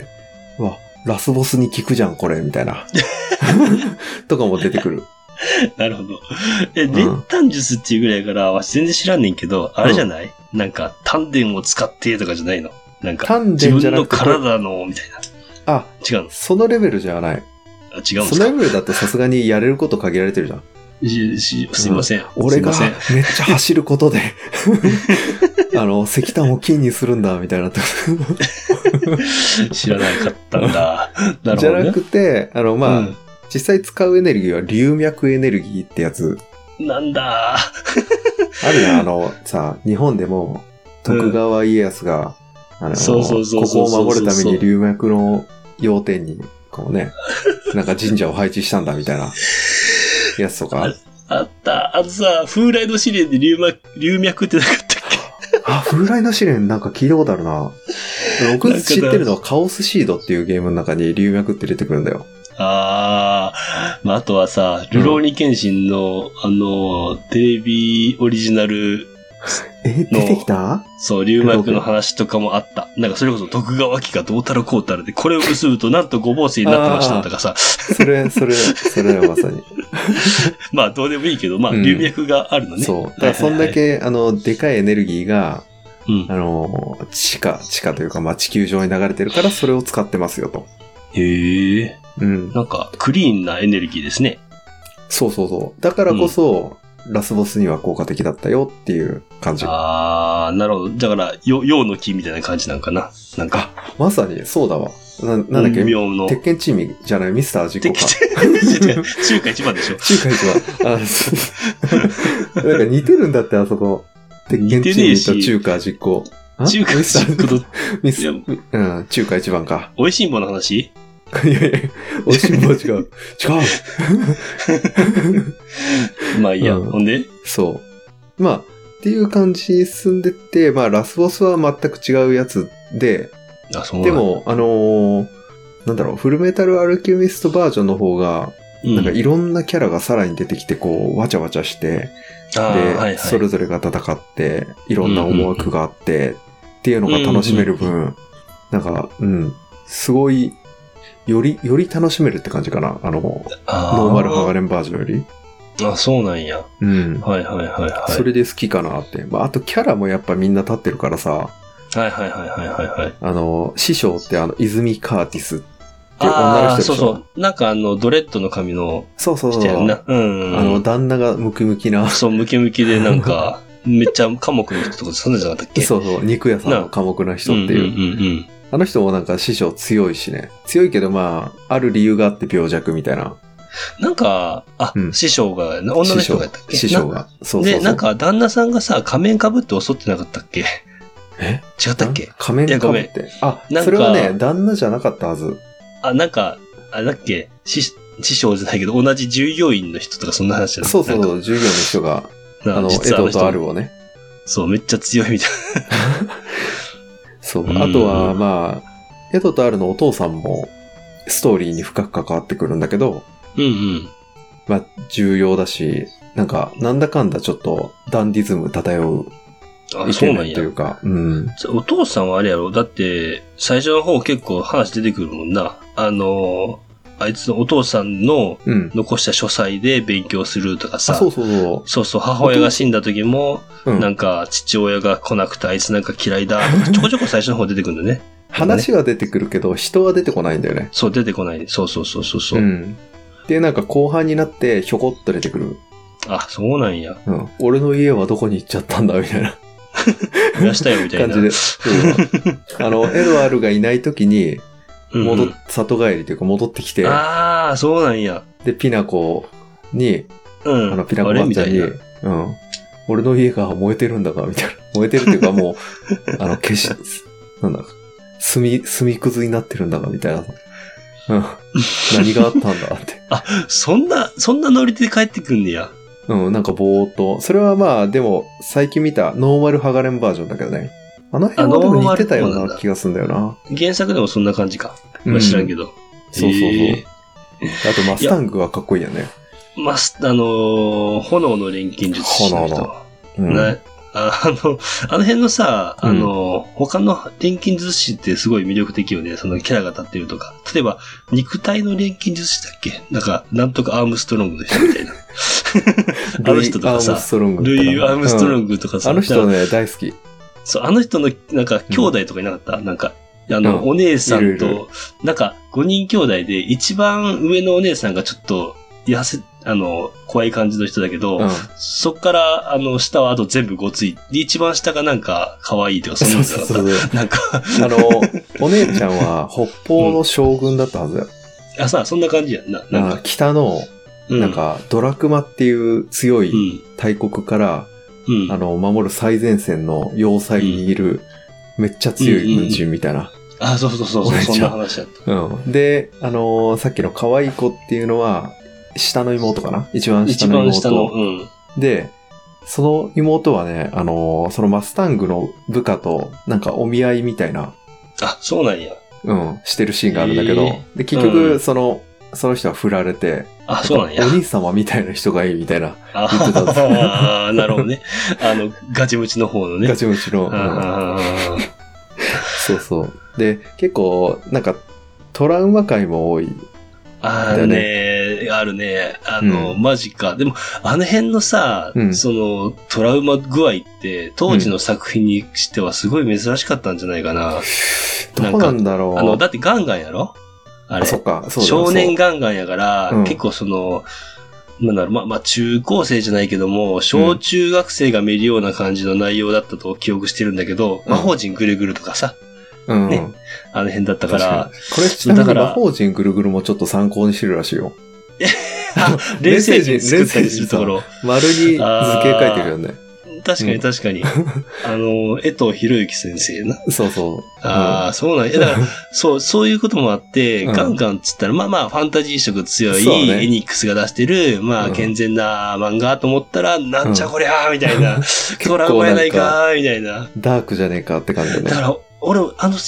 S2: ラスボスに効くじゃん、これ、みたいな。とかも出てくる。
S1: なるほど。練炭術っていうぐらいから、全然知らんねんけど、あれじゃない？なんか、丹田を使ってとかじゃないの？なんか、自分の体の、みたいな。違うの？
S2: そのレベルじゃない。
S1: 違うんですか？
S2: そのレベルだとさすがにやれること限られてるじゃん。
S1: すいません。
S2: 俺がめっちゃ走ることで、石炭を金にするんだ、みたいな。
S1: 知らなかったんだ。なるほどね。
S2: じゃなくて、実際使うエネルギーは流脈エネルギーってやつ。
S1: なんだ。
S2: あるやん、さ、日本でも徳川家康が、ここを守るために流脈の要点に、なんか神社を配置したんだみたいなやつとか。
S1: あった。さ、風来の試練で流脈ってなかったっけ？
S2: 風来の試練なんか聞いたことあるな。僕知ってるのはカオスシードっていうゲームの中に流脈って出てくるんだよ。
S1: あとはさ、ルローニケンシンの、テレビオリジナル
S2: 出てきた？
S1: そう、龍脈の話とかもあった。なんかそれこそ徳川家がどうたらこうたらで、これを結ぶとなんとごぼう星になってましたとかさ。
S2: それはまさに。
S1: どうでもいいけど、龍脈があるのね。
S2: そう。だからそんだけ、でかいエネルギーが、地下というか、地球上に流れてるから、それを使ってますよと。
S1: へえ。なんか、クリーンなエネルギーですね。
S2: そう。だからこそ、 ラスボスには効果的だったよっていう感じ。
S1: あー、なるほど。だから、陽の木みたいな感じなんかな。なんか。
S2: まさにそうだわ。なんだっけ、鉄拳チームじゃないミスター実行か。
S1: 中華一番でしょ。
S2: 中華一番。なんか似てるんだって、あそこ。鉄拳チームと中華実行。
S1: 中華実行と、
S2: 中華一番か。
S1: 美味しんぼの話？
S2: いやいや、美味しんぼ違う。
S1: まあいいや、ほんで？
S2: そう。まあ、っていう感じに進んでって、まあ、ラスボスは全く違うやつで、でも、なんだろう、フルメタルアルケミストバージョンの方が、なんかいろんなキャラがさらに出てきて、こう、わちゃわちゃして、で、それぞれが戦って、いろんな思惑があって、っていうのが楽しめる分、なんか、すごい、より楽しめるって感じかな。ノーマルハガレンバージョンより。
S1: あ、そうなんや。
S2: うん。
S1: はいはいはいはい。
S2: それで好きかなって。まあ、あとキャラもやっぱみんな立ってるからさ。
S1: はいはいはいはいはい。
S2: 師匠って泉カーティスっていう女の人でしょ。
S1: そうそう。なんかドレッドの髪の人やんな。
S2: 旦那がムキムキな。
S1: そう、ムキムキでなんか、めっちゃ寡黙の人とかそんなんじゃなかったっけ？
S2: そうそう、肉屋さんの寡黙な人っていう。あの人もなんか師匠強いしね。強いけどまあ、ある理由があって病弱みたいな。
S1: なんか、師匠が、女の人がやったっけ？
S2: 師匠が。そう。
S1: で、なんか旦那さんがさ、仮面被って襲ってなかったっけ？違ったっけ？
S2: 仮面被って。それはね、旦那じゃなかったはず。
S1: なんか、あれだっけ？師匠じゃないけど、同じ従業員の人とかそんな話だった。
S2: そうそう、従業員の人が、エドとアルをね。
S1: そう、めっちゃ強いみたいな。
S2: そう。あとは、まあ、エドとアルのお父さんも、ストーリーに深く関わってくるんだけど、まあ、重要だし、なんだかんだちょっと、ダンディズム漂う。イケメンというか。
S1: お父さんはあれやろ？だって、最初の方結構話出てくるもんな。あいつのお父さんの残した書斎で勉強するとかさ。
S2: そう、
S1: 母親が死んだ時も、なんか父親が来なくてあいつなんか嫌いだとか、ちょこちょこ最初の方出てくるんだね。
S2: 話は出てくるけど、人は出てこないんだよね。
S1: そう、出てこない。そう。
S2: で、なんか後半になってひょこっと出てくる。
S1: あ、そうなんや。
S2: 俺の家はどこに行っちゃったんだ、みたいな。
S1: 増やしたよ、みたいな。
S2: 感じで。エドワルがいない時に、里帰りというか戻ってきて。
S1: ああ、そうなんや。
S2: で、ピナコに、ピナコばあちゃんに、俺の家が燃えてるんだか、みたいな。燃えてるっていうかもう、なんだ、炭くずになってるんだか、みたいな。何があったんだって。
S1: そんなノリで帰ってくんねや。
S2: なんかぼーっと。それはまあ、でも、最近見たノーマルハガレンバージョンだけどね。あの辺はでも似てたような気がするんだよな。
S1: 原作でもそんな感じか。知らんけど。
S2: そう。あとマスタングはかっこいいよね。
S1: 炎の錬金術師の人。あの辺のさ、他の錬金術師ってすごい魅力的よね。そのキャラが立ってるとか。例えば、肉体の錬金術師だっけ？なんとかアームストロングの人みたいな。あの人とかさ、ルイ・アームストロングとかさ。
S2: あの人ね、大好き。
S1: そう、あの人の、なんか、兄弟とかいなかった？なんか、お姉さんと、なんか、5人兄弟で、一番上のお姉さんがちょっと、怖い感じの人だけど、そっから、下はあと全部ごつい。で、一番下がなんか、可愛いとか、そんなんじゃなかった。なんか
S2: お姉ちゃんは、北方の将軍だったはずだよ。
S1: そんな感じやんな。なんか
S2: 北の、なんか、ドラクマっていう強い大国から、守る最前線の要塞にいる、めっちゃ強い軍人みたいな。
S1: そう、そんな話だった。
S2: で、さっきの可愛い子っていうのは、下の妹かな？一番下の妹。一番下の。で、その妹はね、そのマスタングの部下と、なんかお見合いみたいな。
S1: そうなんや。
S2: してるシーンがあるんだけど、で、結局、その人は振られて、
S1: そうなんや。
S2: お兄様みたいな人がいいみたいな言ってたんですよ。
S1: なるほどね。ガチムチの方のね。
S2: ガチムチの。そう。で、結構、なんか、トラウマ回も多い。
S1: あるね。マジか。でも、あの辺のさ、その、トラウマ具合って、当時の作品にしてはすごい珍しかったんじゃないかな。
S2: どうなんだろう。
S1: だってガンガンやろ？あれ。
S2: そっか、
S1: 少年ガンガンやから、結構その、 なんだろう、まあ中高生じゃないけども、小中学生が見るような感じの内容だったと記憶してるんだけど、魔法陣ぐるぐるとかさ、ね、あの辺だったから。
S2: これちなみに魔法陣ぐるぐるもちょっと参考にしてるらしいよ。
S1: 連星人作ったりするところ。
S2: 丸に図形書いてるよね。
S1: 確かに確かに。江藤博之先生な。
S2: そうそう。
S1: ああ、そうなんや。だから、そういうこともあって、ガンガンっつったら、まあファンタジー色強いエニックスが出してる、健全な漫画と思ったら、なんじゃこりゃーみたいな。トラウマやないかーみたいな。
S2: ダークじゃねえかって感じだね。
S1: だから、俺、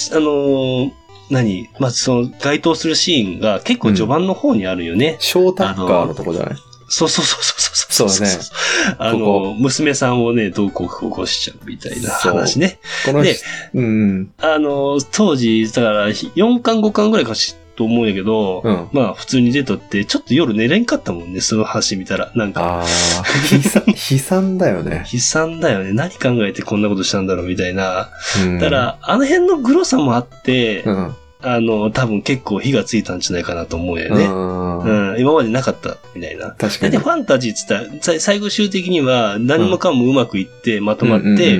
S1: 該当するシーンが結構序盤の方にあるよね。
S2: ショータッカーのとこじゃない？
S1: そう。そうね。娘さんをね、どうこう起こしちゃうみたいな話ね。で、当時、だから4巻5巻ぐらいかと思うんやけど、普通に出とって、ちょっと夜寝れんかったもんね、その話見たら。なんか。
S2: 悲惨だよね。
S1: 悲惨だよね。何考えてこんなことしたんだろうみたいな。だから、あの辺のグロさもあって、多分結構火がついたんじゃないかなと思うよね。今までなかったみたいな。
S2: 確かに。
S1: で、ファンタジーって言ったら、最後終的には何もかもうまくいってまとまって、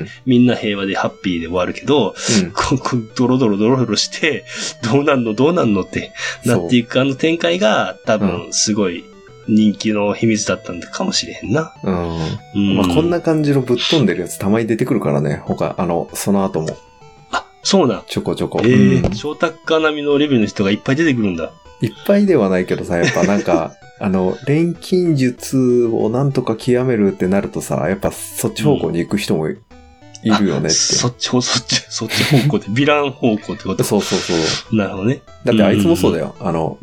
S1: みんな平和でハッピーで終わるけど、ドロドロして、どうなんのってなっていくあの展開が多分すごい人気の秘密だったんかもしれへんな。
S2: こんな感じのぶっ飛んでるやつたまに出てくるからね。その後も。
S1: そうなん。
S2: ちょこちょこ。
S1: 小タッカー並みのレベルの人がいっぱい出てくるんだ。
S2: いっぱいではないけどさ、やっぱなんか、錬金術をなんとか極めるってなるとさ、やっぱそっち方向に行く人もいるよねって。
S1: そっち方向で、ヴィラン方向ってこと？
S2: そう。
S1: なるほどね。
S2: だってあいつもそうだよ。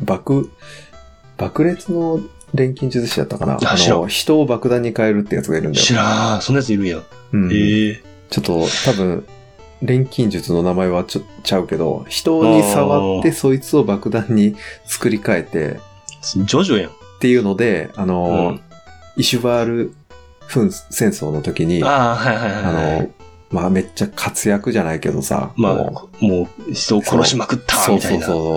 S2: 爆裂の錬金術師だったかな。人を爆弾に変えるってやつがいるんだよ。
S1: 知らん。そんなやついるんや。
S2: ちょっと多分、錬金術の名前はちゃうけど、人に触ってそいつを爆弾に作り変えて、
S1: ジョジョやん。
S2: っていうので、イシュバール紛戦争の時に、めっちゃ活躍じゃないけどさ、
S1: もう人を殺しまくったみたいな。
S2: そう。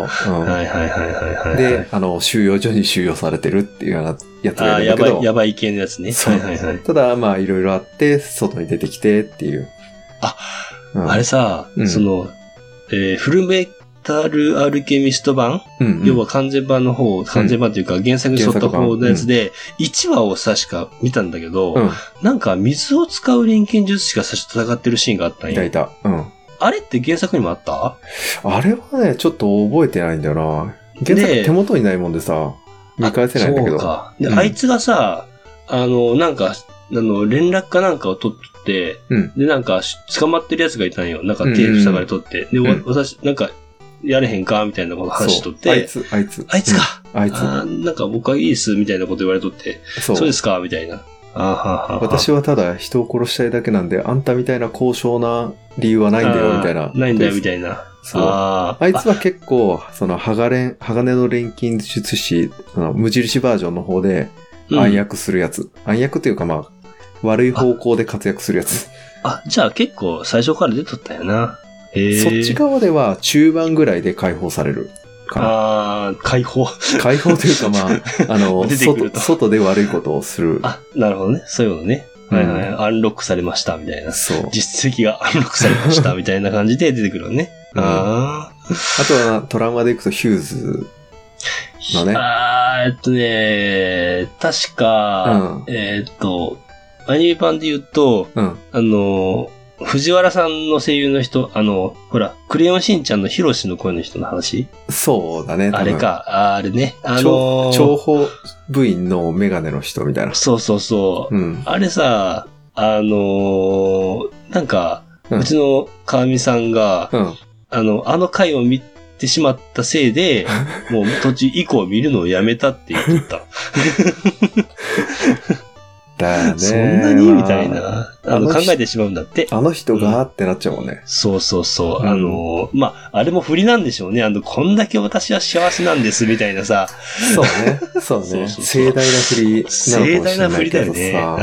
S2: で、収容所に収容されてるっていうようなやつがいるんだけど、
S1: やばい系のやつね。
S2: ただ、いろいろあって、外に出てきてっていう。
S1: あれさ、フルメタルアルケミスト版、要は完全版っていうか原作に沿った方のやつで、1話を確か見たんだけど、なんか水を使う錬金術師が最初戦ってるシーンがあったんや。
S2: いた。
S1: あれって原作にもあった？
S2: あれはね、ちょっと覚えてないんだよな。原作手元にないもんでさ、見返せないんだけど。
S1: そうか。で、あいつがさ、なんか、連絡かなんかを取って、で、なんか、捕まってるやつがいたんよ。なんか、手塞がれとって。で、私、なんか、やれへんかみたいなこと話しとって。
S2: あいつか。
S1: なんか、僕はいいです、みたいなこと言われとって。そうですかみたいな。
S2: 私はただ人を殺したいだけなんで、あんたみたいな高尚な理由はないんだよ、みたいな。
S1: ないんだよ、みたいな。
S2: そう。あいつは結構、鋼の錬金術師、無印バージョンの方で暗躍するやつ。暗躍というか悪い方向で活躍するやつ。
S1: じゃあ結構最初から出とったよな。
S2: そっち側では中盤ぐらいで解放されるかな。
S1: 解放
S2: というか外で悪いことをする。
S1: なるほどね。そういうことね。アンロックされましたみたいな。実績がアンロックされましたみたいな感じで出てくるのね。あ
S2: とはトラウマでいくとヒューズのね。
S1: 確か、アニメ版で言うと、藤原さんの声優の人、ほら、クレヨンしんちゃんのヒロシの声の人の話？
S2: そうだね。
S1: あれか、あれね。
S2: 諜報部員のメガネの人みたいな。
S1: そう。あれさ、なんか、うちの川見さんが、あの回を見てしまったせいで、もう途中以降見るのをやめたって言ってた。
S2: だね。
S1: そんなにみたいな。考えてしまうんだって。
S2: あの人がってなっちゃうもんね。
S1: そう。あれも振りなんでしょうね。こんだけ私は幸せなんです、みたいなさ。
S2: そうね。盛大な振りなのかもしれないけどさ。盛大な振りだよ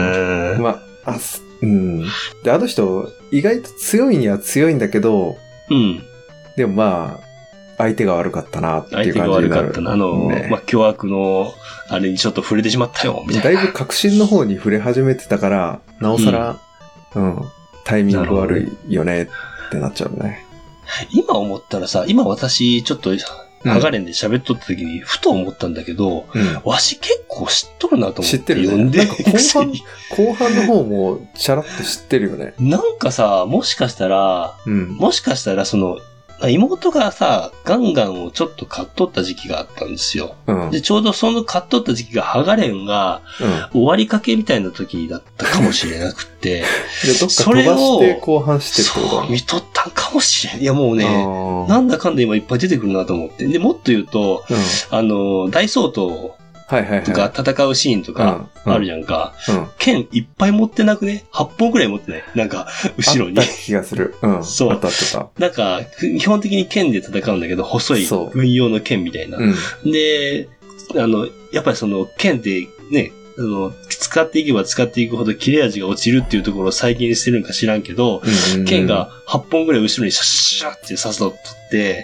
S2: ね。で、あの人、意外と強いには強いんだけど、でも相手が悪かったなっていう感じになる。
S1: 相手が悪かったな。ね、まあ、巨悪の、あれにちょっと触れてしまったよ、みたいな。
S2: だいぶ革新の方に触れ始めてたから、なおさら、タイミング悪いよねってなっちゃうね。
S1: 今思ったらさ、今私、ちょっと、ハガレンで喋っとった時に、ふと思ったんだけど、わし結構知っとるなと思って。
S2: 知ってるね。なんか後半の方も、チャラッと知ってるよね。
S1: なんかさ、もしかしたら、その、妹がさ、ガンガンをちょっと買っとった時期があったんですよ。で、ちょうどその買っとった時期が、ハガレンが終わりかけみたいな時だったかもしれなくて、
S2: どっか飛ばして後半してってことだね。
S1: 見とったんかもしれん。いやもうね、なんだかんだ今いっぱい出てくるなと思って。で、もっと言うと、大総統とか戦うシーンとかあるじゃんか。剣いっぱい持ってなくね ?8 本くらい持ってないなんか、後ろに。
S2: あった気がする。
S1: そう。
S2: あった。
S1: なんか、基本的に剣で戦うんだけど、細い軍用の剣みたいな。で、やっぱりその剣ってね、使っていけば使っていくほど切れ味が落ちるっていうところを再現してるんか知らんけど、剣が8本くらい後ろにシャッシャッって刺さっとって、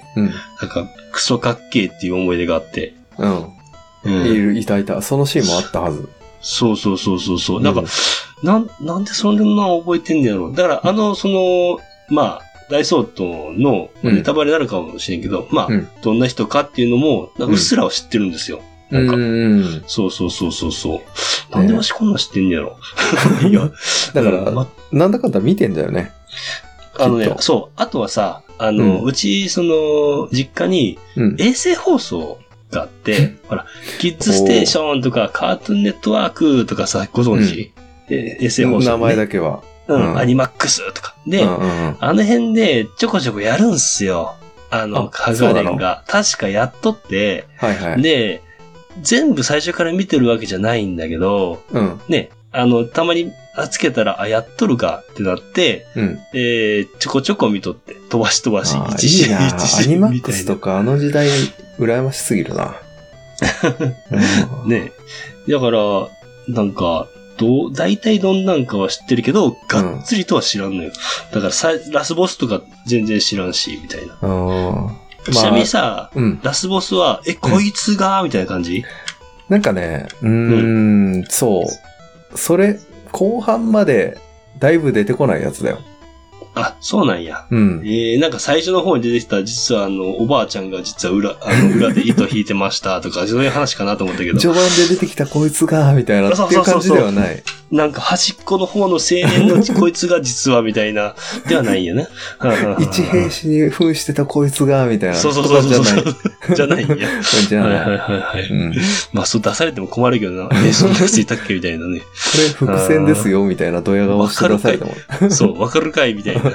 S1: なんか、クソかっけーっていう思い出があって。
S2: いた。そのシーンもあったはず。
S1: そう。なんか、なんでそんなの覚えてんだろう。だから、まあ、大総統のネタバレになるかもしれんけど、まあ、どんな人かっていうのも、うっすらは知ってるんですよ。なんか、そう。なんでわしこんな知ってんねやろ。いや、
S2: だから、なんだかんだ見てんだよね。
S1: そう。あとはさ、うち、実家に、衛星放送があって、ほら、キッズステーションとか、カートゥーンネットワークとかさ、ご存知、衛星放送、
S2: 名前だけは。
S1: アニマックスとか。で、あの辺でちょこちょこやるんすよ。ハガレンが。確かやっとって、で、全部最初から見てるわけじゃないんだけど、ね、たまにつけたら、やっとるかってなって、ちょこちょこ見とって、飛ばし、
S2: 一試合アニマックスとかあの時代、羨ましすぎるな。
S1: ね。だから、なんか、大体どんなんかは知ってるけど、がっつりとは知らんのよ。だからラスボスとか全然知らんし、みたいな。ちなみにさ、ラスボスは、こいつが、みたいな感じ？
S2: なんかね、そう。それ、後半までだいぶ出てこないやつだよ。
S1: あ、そうなんや。なんか最初の方に出てきた、実はおばあちゃんが実は裏で糸引いてましたとか、そういう話かなと思ったけど。
S2: 序盤で出てきたこいつが、みたいなっていう感じではない。
S1: なんか端っこの方の青年のこいつが実はみたいな、ではないよね。
S2: 一兵士に扮してたこいつが、みたいな。
S1: そう。じゃないんや。
S2: じゃない。
S1: はい。まあ、そう出されても困るけどな。そんなやついたっけみたいなね。
S2: これ伏線ですよ、みたいなドヤ顔して出されても。
S1: そう、わかるかいみたいな。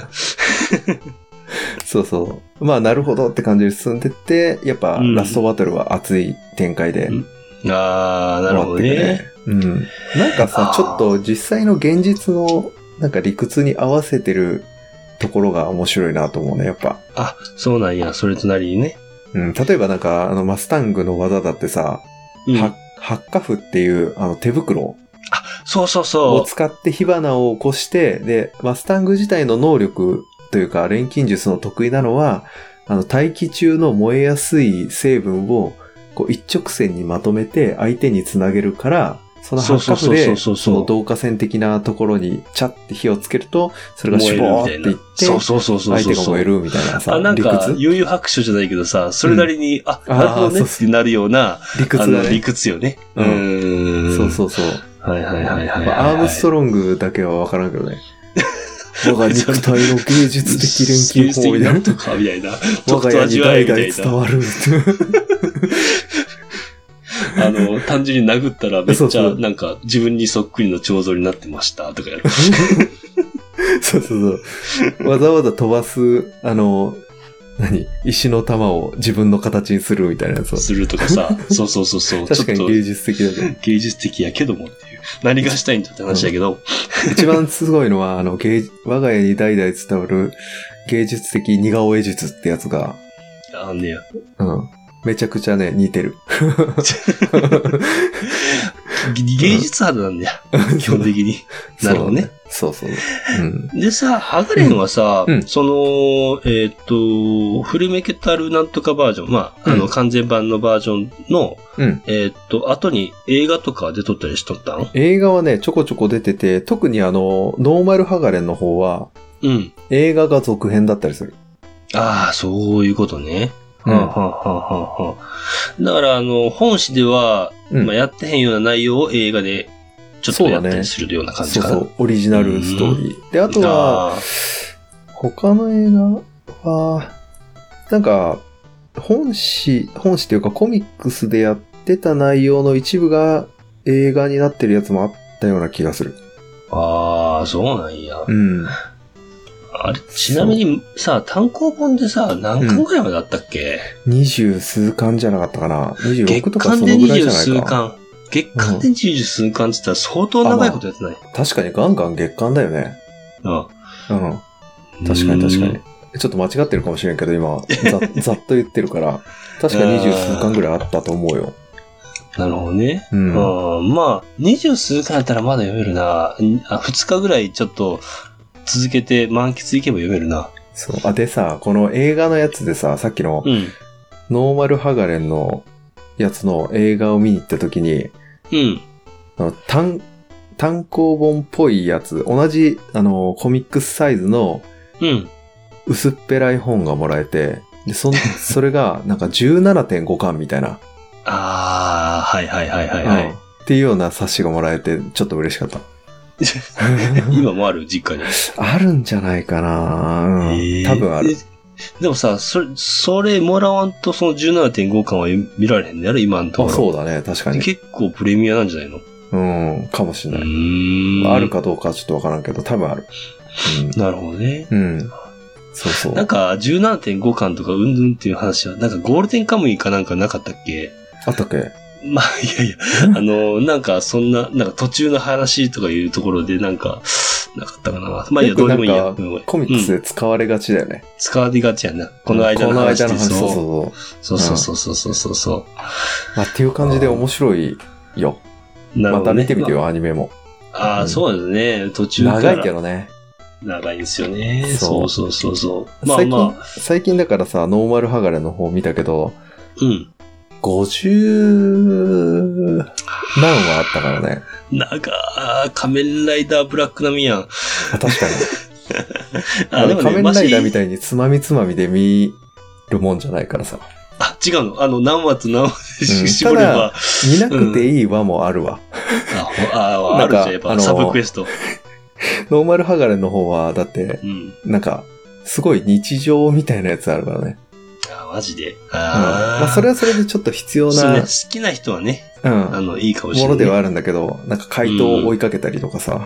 S2: そう。まあ、なるほどって感じで進んでって、やっぱ、ラストバトルは熱い展開で。
S1: なるほどね。
S2: なんかさ、ちょっと実際の現実の、なんか理屈に合わせてるところが面白いなと思うね、やっぱ。
S1: あ、そうなんや、それとなりにね。
S2: 例えばなんか、マスタングの技だってさ、ハッカフっていう手袋。
S1: そう。
S2: を使って火花を起こして、で、マスタング自体の能力というか、錬金術の得意なのは、大気中の燃えやすい成分を、こう一直線にまとめて相手につなげるから、そのハッカフで、その導火線的なところにチャッて火をつけると、それがシュボーっていって、相手が燃えるみたいなさ、
S1: なんか、悠々白書じゃないけどさ、それなりに、なるほどねってなるような、
S2: 理屈だね。
S1: 理屈よね。
S2: そう。
S1: はい。
S2: アームストロングだけはわからんけどね。我が肉体の芸術的錬金法みたいな。
S1: とかみたいな。
S2: 我が家に代々伝わる。
S1: 単純に殴ったらめっちゃ、なんか自分にそっくりの彫像になってましたとかやる。
S2: そう。わざわざ飛ばす、石の玉を自分の形にするみたいなやつを。
S1: するとかさ。そう。
S2: 確かに芸術的だけど。
S1: 芸術的やけどもっていう。何がしたいんだって話だけど。
S2: 一番すごいのは、我が家に代々伝わる芸術的似顔絵術ってやつが。
S1: あんねや。
S2: めちゃくちゃね、似てる。
S1: 芸術肌なんだよ。基本的に。なるほどね。
S2: そうそう。うん。
S1: でさ、ハガレンはさ、
S2: うん
S1: その、フルメタルなんとかバージョン、まあ、完全版のバージョンの、
S2: うん。
S1: 後に映画とか出とったりしとったん？
S2: 映画はね、ちょこちょこ出てて、特にノーマルハガレンの方は、
S1: うん。
S2: 映画が続編だったりする。
S1: ああ、そういうことね。
S2: うん
S1: はあ、はあはあはあ、だから、本誌では、
S2: うん
S1: まあ、やってへんような内容を映画で、ちょっとやったりするような感じかな。
S2: そうそう、オリジナルストーリー。で、あとは、他の映画は、なんか、本誌というかコミックスでやってた内容の一部が映画になってるやつもあったような気がする。
S1: ああ、そうなんや。
S2: うん。
S1: あれ、ちなみにさ、単行本でさ、何巻ぐらいまであったっけ
S2: ？20数巻じゃなかったかな。26とか
S1: そのぐらいじゃないか。月間で
S2: 20
S1: 数巻って言ったら相当長いことやってない？
S2: 確かにガンガン月間だよね。
S1: あ
S2: あうん。確かに。ちょっと間違ってるかもしれんけど、今、ざっと言ってるから、確か20数巻ぐらいあったと思うよ。
S1: なるほどね。
S2: うん。
S1: まあ、20数巻やったらまだ読めるな。2日ぐらいちょっと続けて満喫いけば読めるな。
S2: そう。でさ、この映画のやつでさ、さっきの、ノーマルハガレンのやつの映画を見に行った時に、
S1: うん。
S2: 単行本っぽいやつ、同じ、コミックスサイズの、薄っぺらい本がもらえて、で、それが、なんか 17.5 巻みたいな。
S1: ああ、はい。
S2: っていうような冊子がもらえて、ちょっと嬉しかった。
S1: 今もある実家に。
S2: あるんじゃないかな、多分ある。
S1: でもさ、それもらわんとその 17.5 巻は見られへんねやろ今のところ。
S2: そうだね、確かに。
S1: 結構プレミアなんじゃないの？
S2: かもしれない。あるかどうかはちょっとわからんけど、多分ある。
S1: なるほどね。
S2: そう。
S1: なんか 17.5 巻とかうんぬんっていう話は、なんかゴールデンカムイかなんかなかったっけ？
S2: あったっけ？
S1: まあ、いや、なんかそんな、なんか途中の話とかいうところでなんか、なかったかな。まあいや、どうでもいいや。
S2: コミックスで使われがちだよね。
S1: 使われがちやな。この間の話って
S2: そう。まあっていう感じで面白いよ。また見てみてよ、アニメも。
S1: ああ、そうですね。途中から。
S2: 長いけどね。
S1: 長いですよね。そう。
S2: 最近だからさ、ノーマルハガレの方見たけど、50何はあったからね。
S1: 仮面ライダーブラック並みやん。
S2: 確かに。でもね、仮面ライダーみたいにつまみで見るもんじゃないからさ。
S1: あ、違うの？何話と何話で絞れば。
S2: 見なくていい話もあるわ。
S1: あるじゃん、やっぱサブクエスト。
S2: ノーマルハガレンの方は、だって、なんか、すごい日常みたいなやつあるからね。
S1: マジで。
S2: まあ、それはそれでちょっと必要な。
S1: 好きな人はね、いいかもしれない。
S2: ものではあるんだけど、なんか回答を追いかけたりとかさ。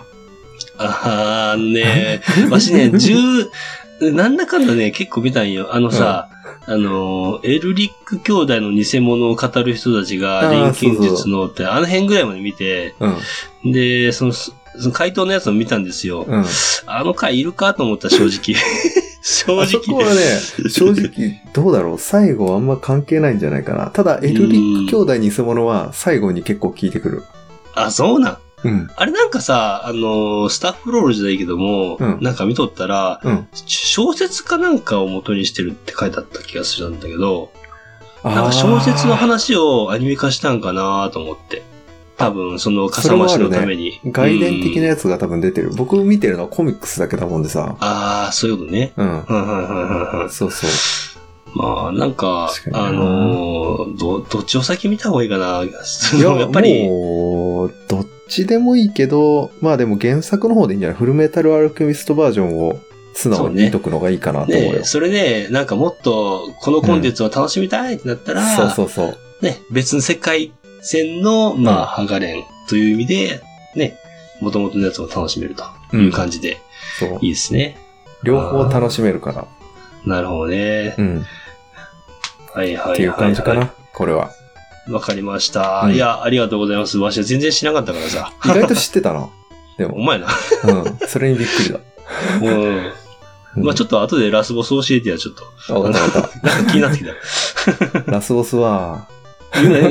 S1: わしね、なんだかんだね、結構見たんよ。エルリック兄弟の偽物を語る人たちが、錬金術のって、あの辺ぐらいまで見て、で、その回答のやつを見たんですよ。あの回いるかと思った、正直。
S2: あそこはね、正直、どうだろう。最後あんま関係ないんじゃないかな。ただ、エルリック兄弟偽物は最後に結構聞いてくる。
S1: あ、そうなん。あれなんかさ、スタッフロールじゃないけども、なんか見とったら、小説かなんかを元にしてるって書いてあった気がするんだけど、なんか小説の話をアニメ化したんかなと思って。多分、その、かさ増しのために。
S2: 外伝的なやつが多分出てる。僕見てるのはコミックスだけだもんでさ。
S1: ああ、そういうことね。
S2: そう。
S1: まあ、なんか、どっちを先見た方がいいかな。やっぱり。
S2: もう、どっちでもいいけど、まあでも原作の方でいいんじゃない？フルメタルアルケミストバージョンを素直に見とくのがいいかなと思うよ。
S1: それで、なんかもっと、このコンテンツを楽しみたいってなったら、
S2: そう。
S1: ね、別の世界線の、まあ、ハガレンという意味で、ね、元々のやつを楽しめるという感じで、いいですね。
S2: 両方楽しめるから。
S1: なるほどね。はい。
S2: っていう感じかな、これは。
S1: わかりました。いや、ありがとうございます。わしは全然知らなかったからさ。
S2: 意外と知ってたな。でも。
S1: お前な。
S2: それにびっくりだ。
S1: まあちょっと後でラスボス教えてや、ちょっと。
S2: わかった。
S1: なんか気になってき
S2: た。ラスボスは、
S1: 言うな。オ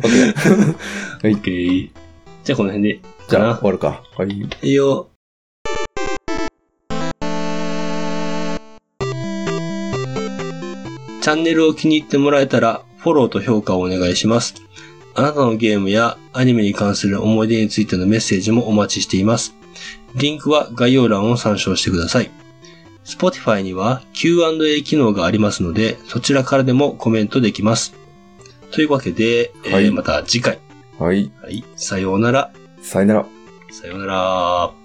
S1: ッケー。じゃあこの辺で。
S2: じゃあ終わるか。はい。
S1: いいよ。 チャンネルを気に入ってもらえたら、フォローと評価をお願いします。あなたのゲームやアニメに関する思い出についてのメッセージもお待ちしています。リンクは概要欄を参照してください。Spotify には Q&A 機能がありますので、そちらからでもコメントできます。というわけで、また次回。
S2: はい。
S1: はい。さようなら。
S2: さよなら。
S1: さようなら。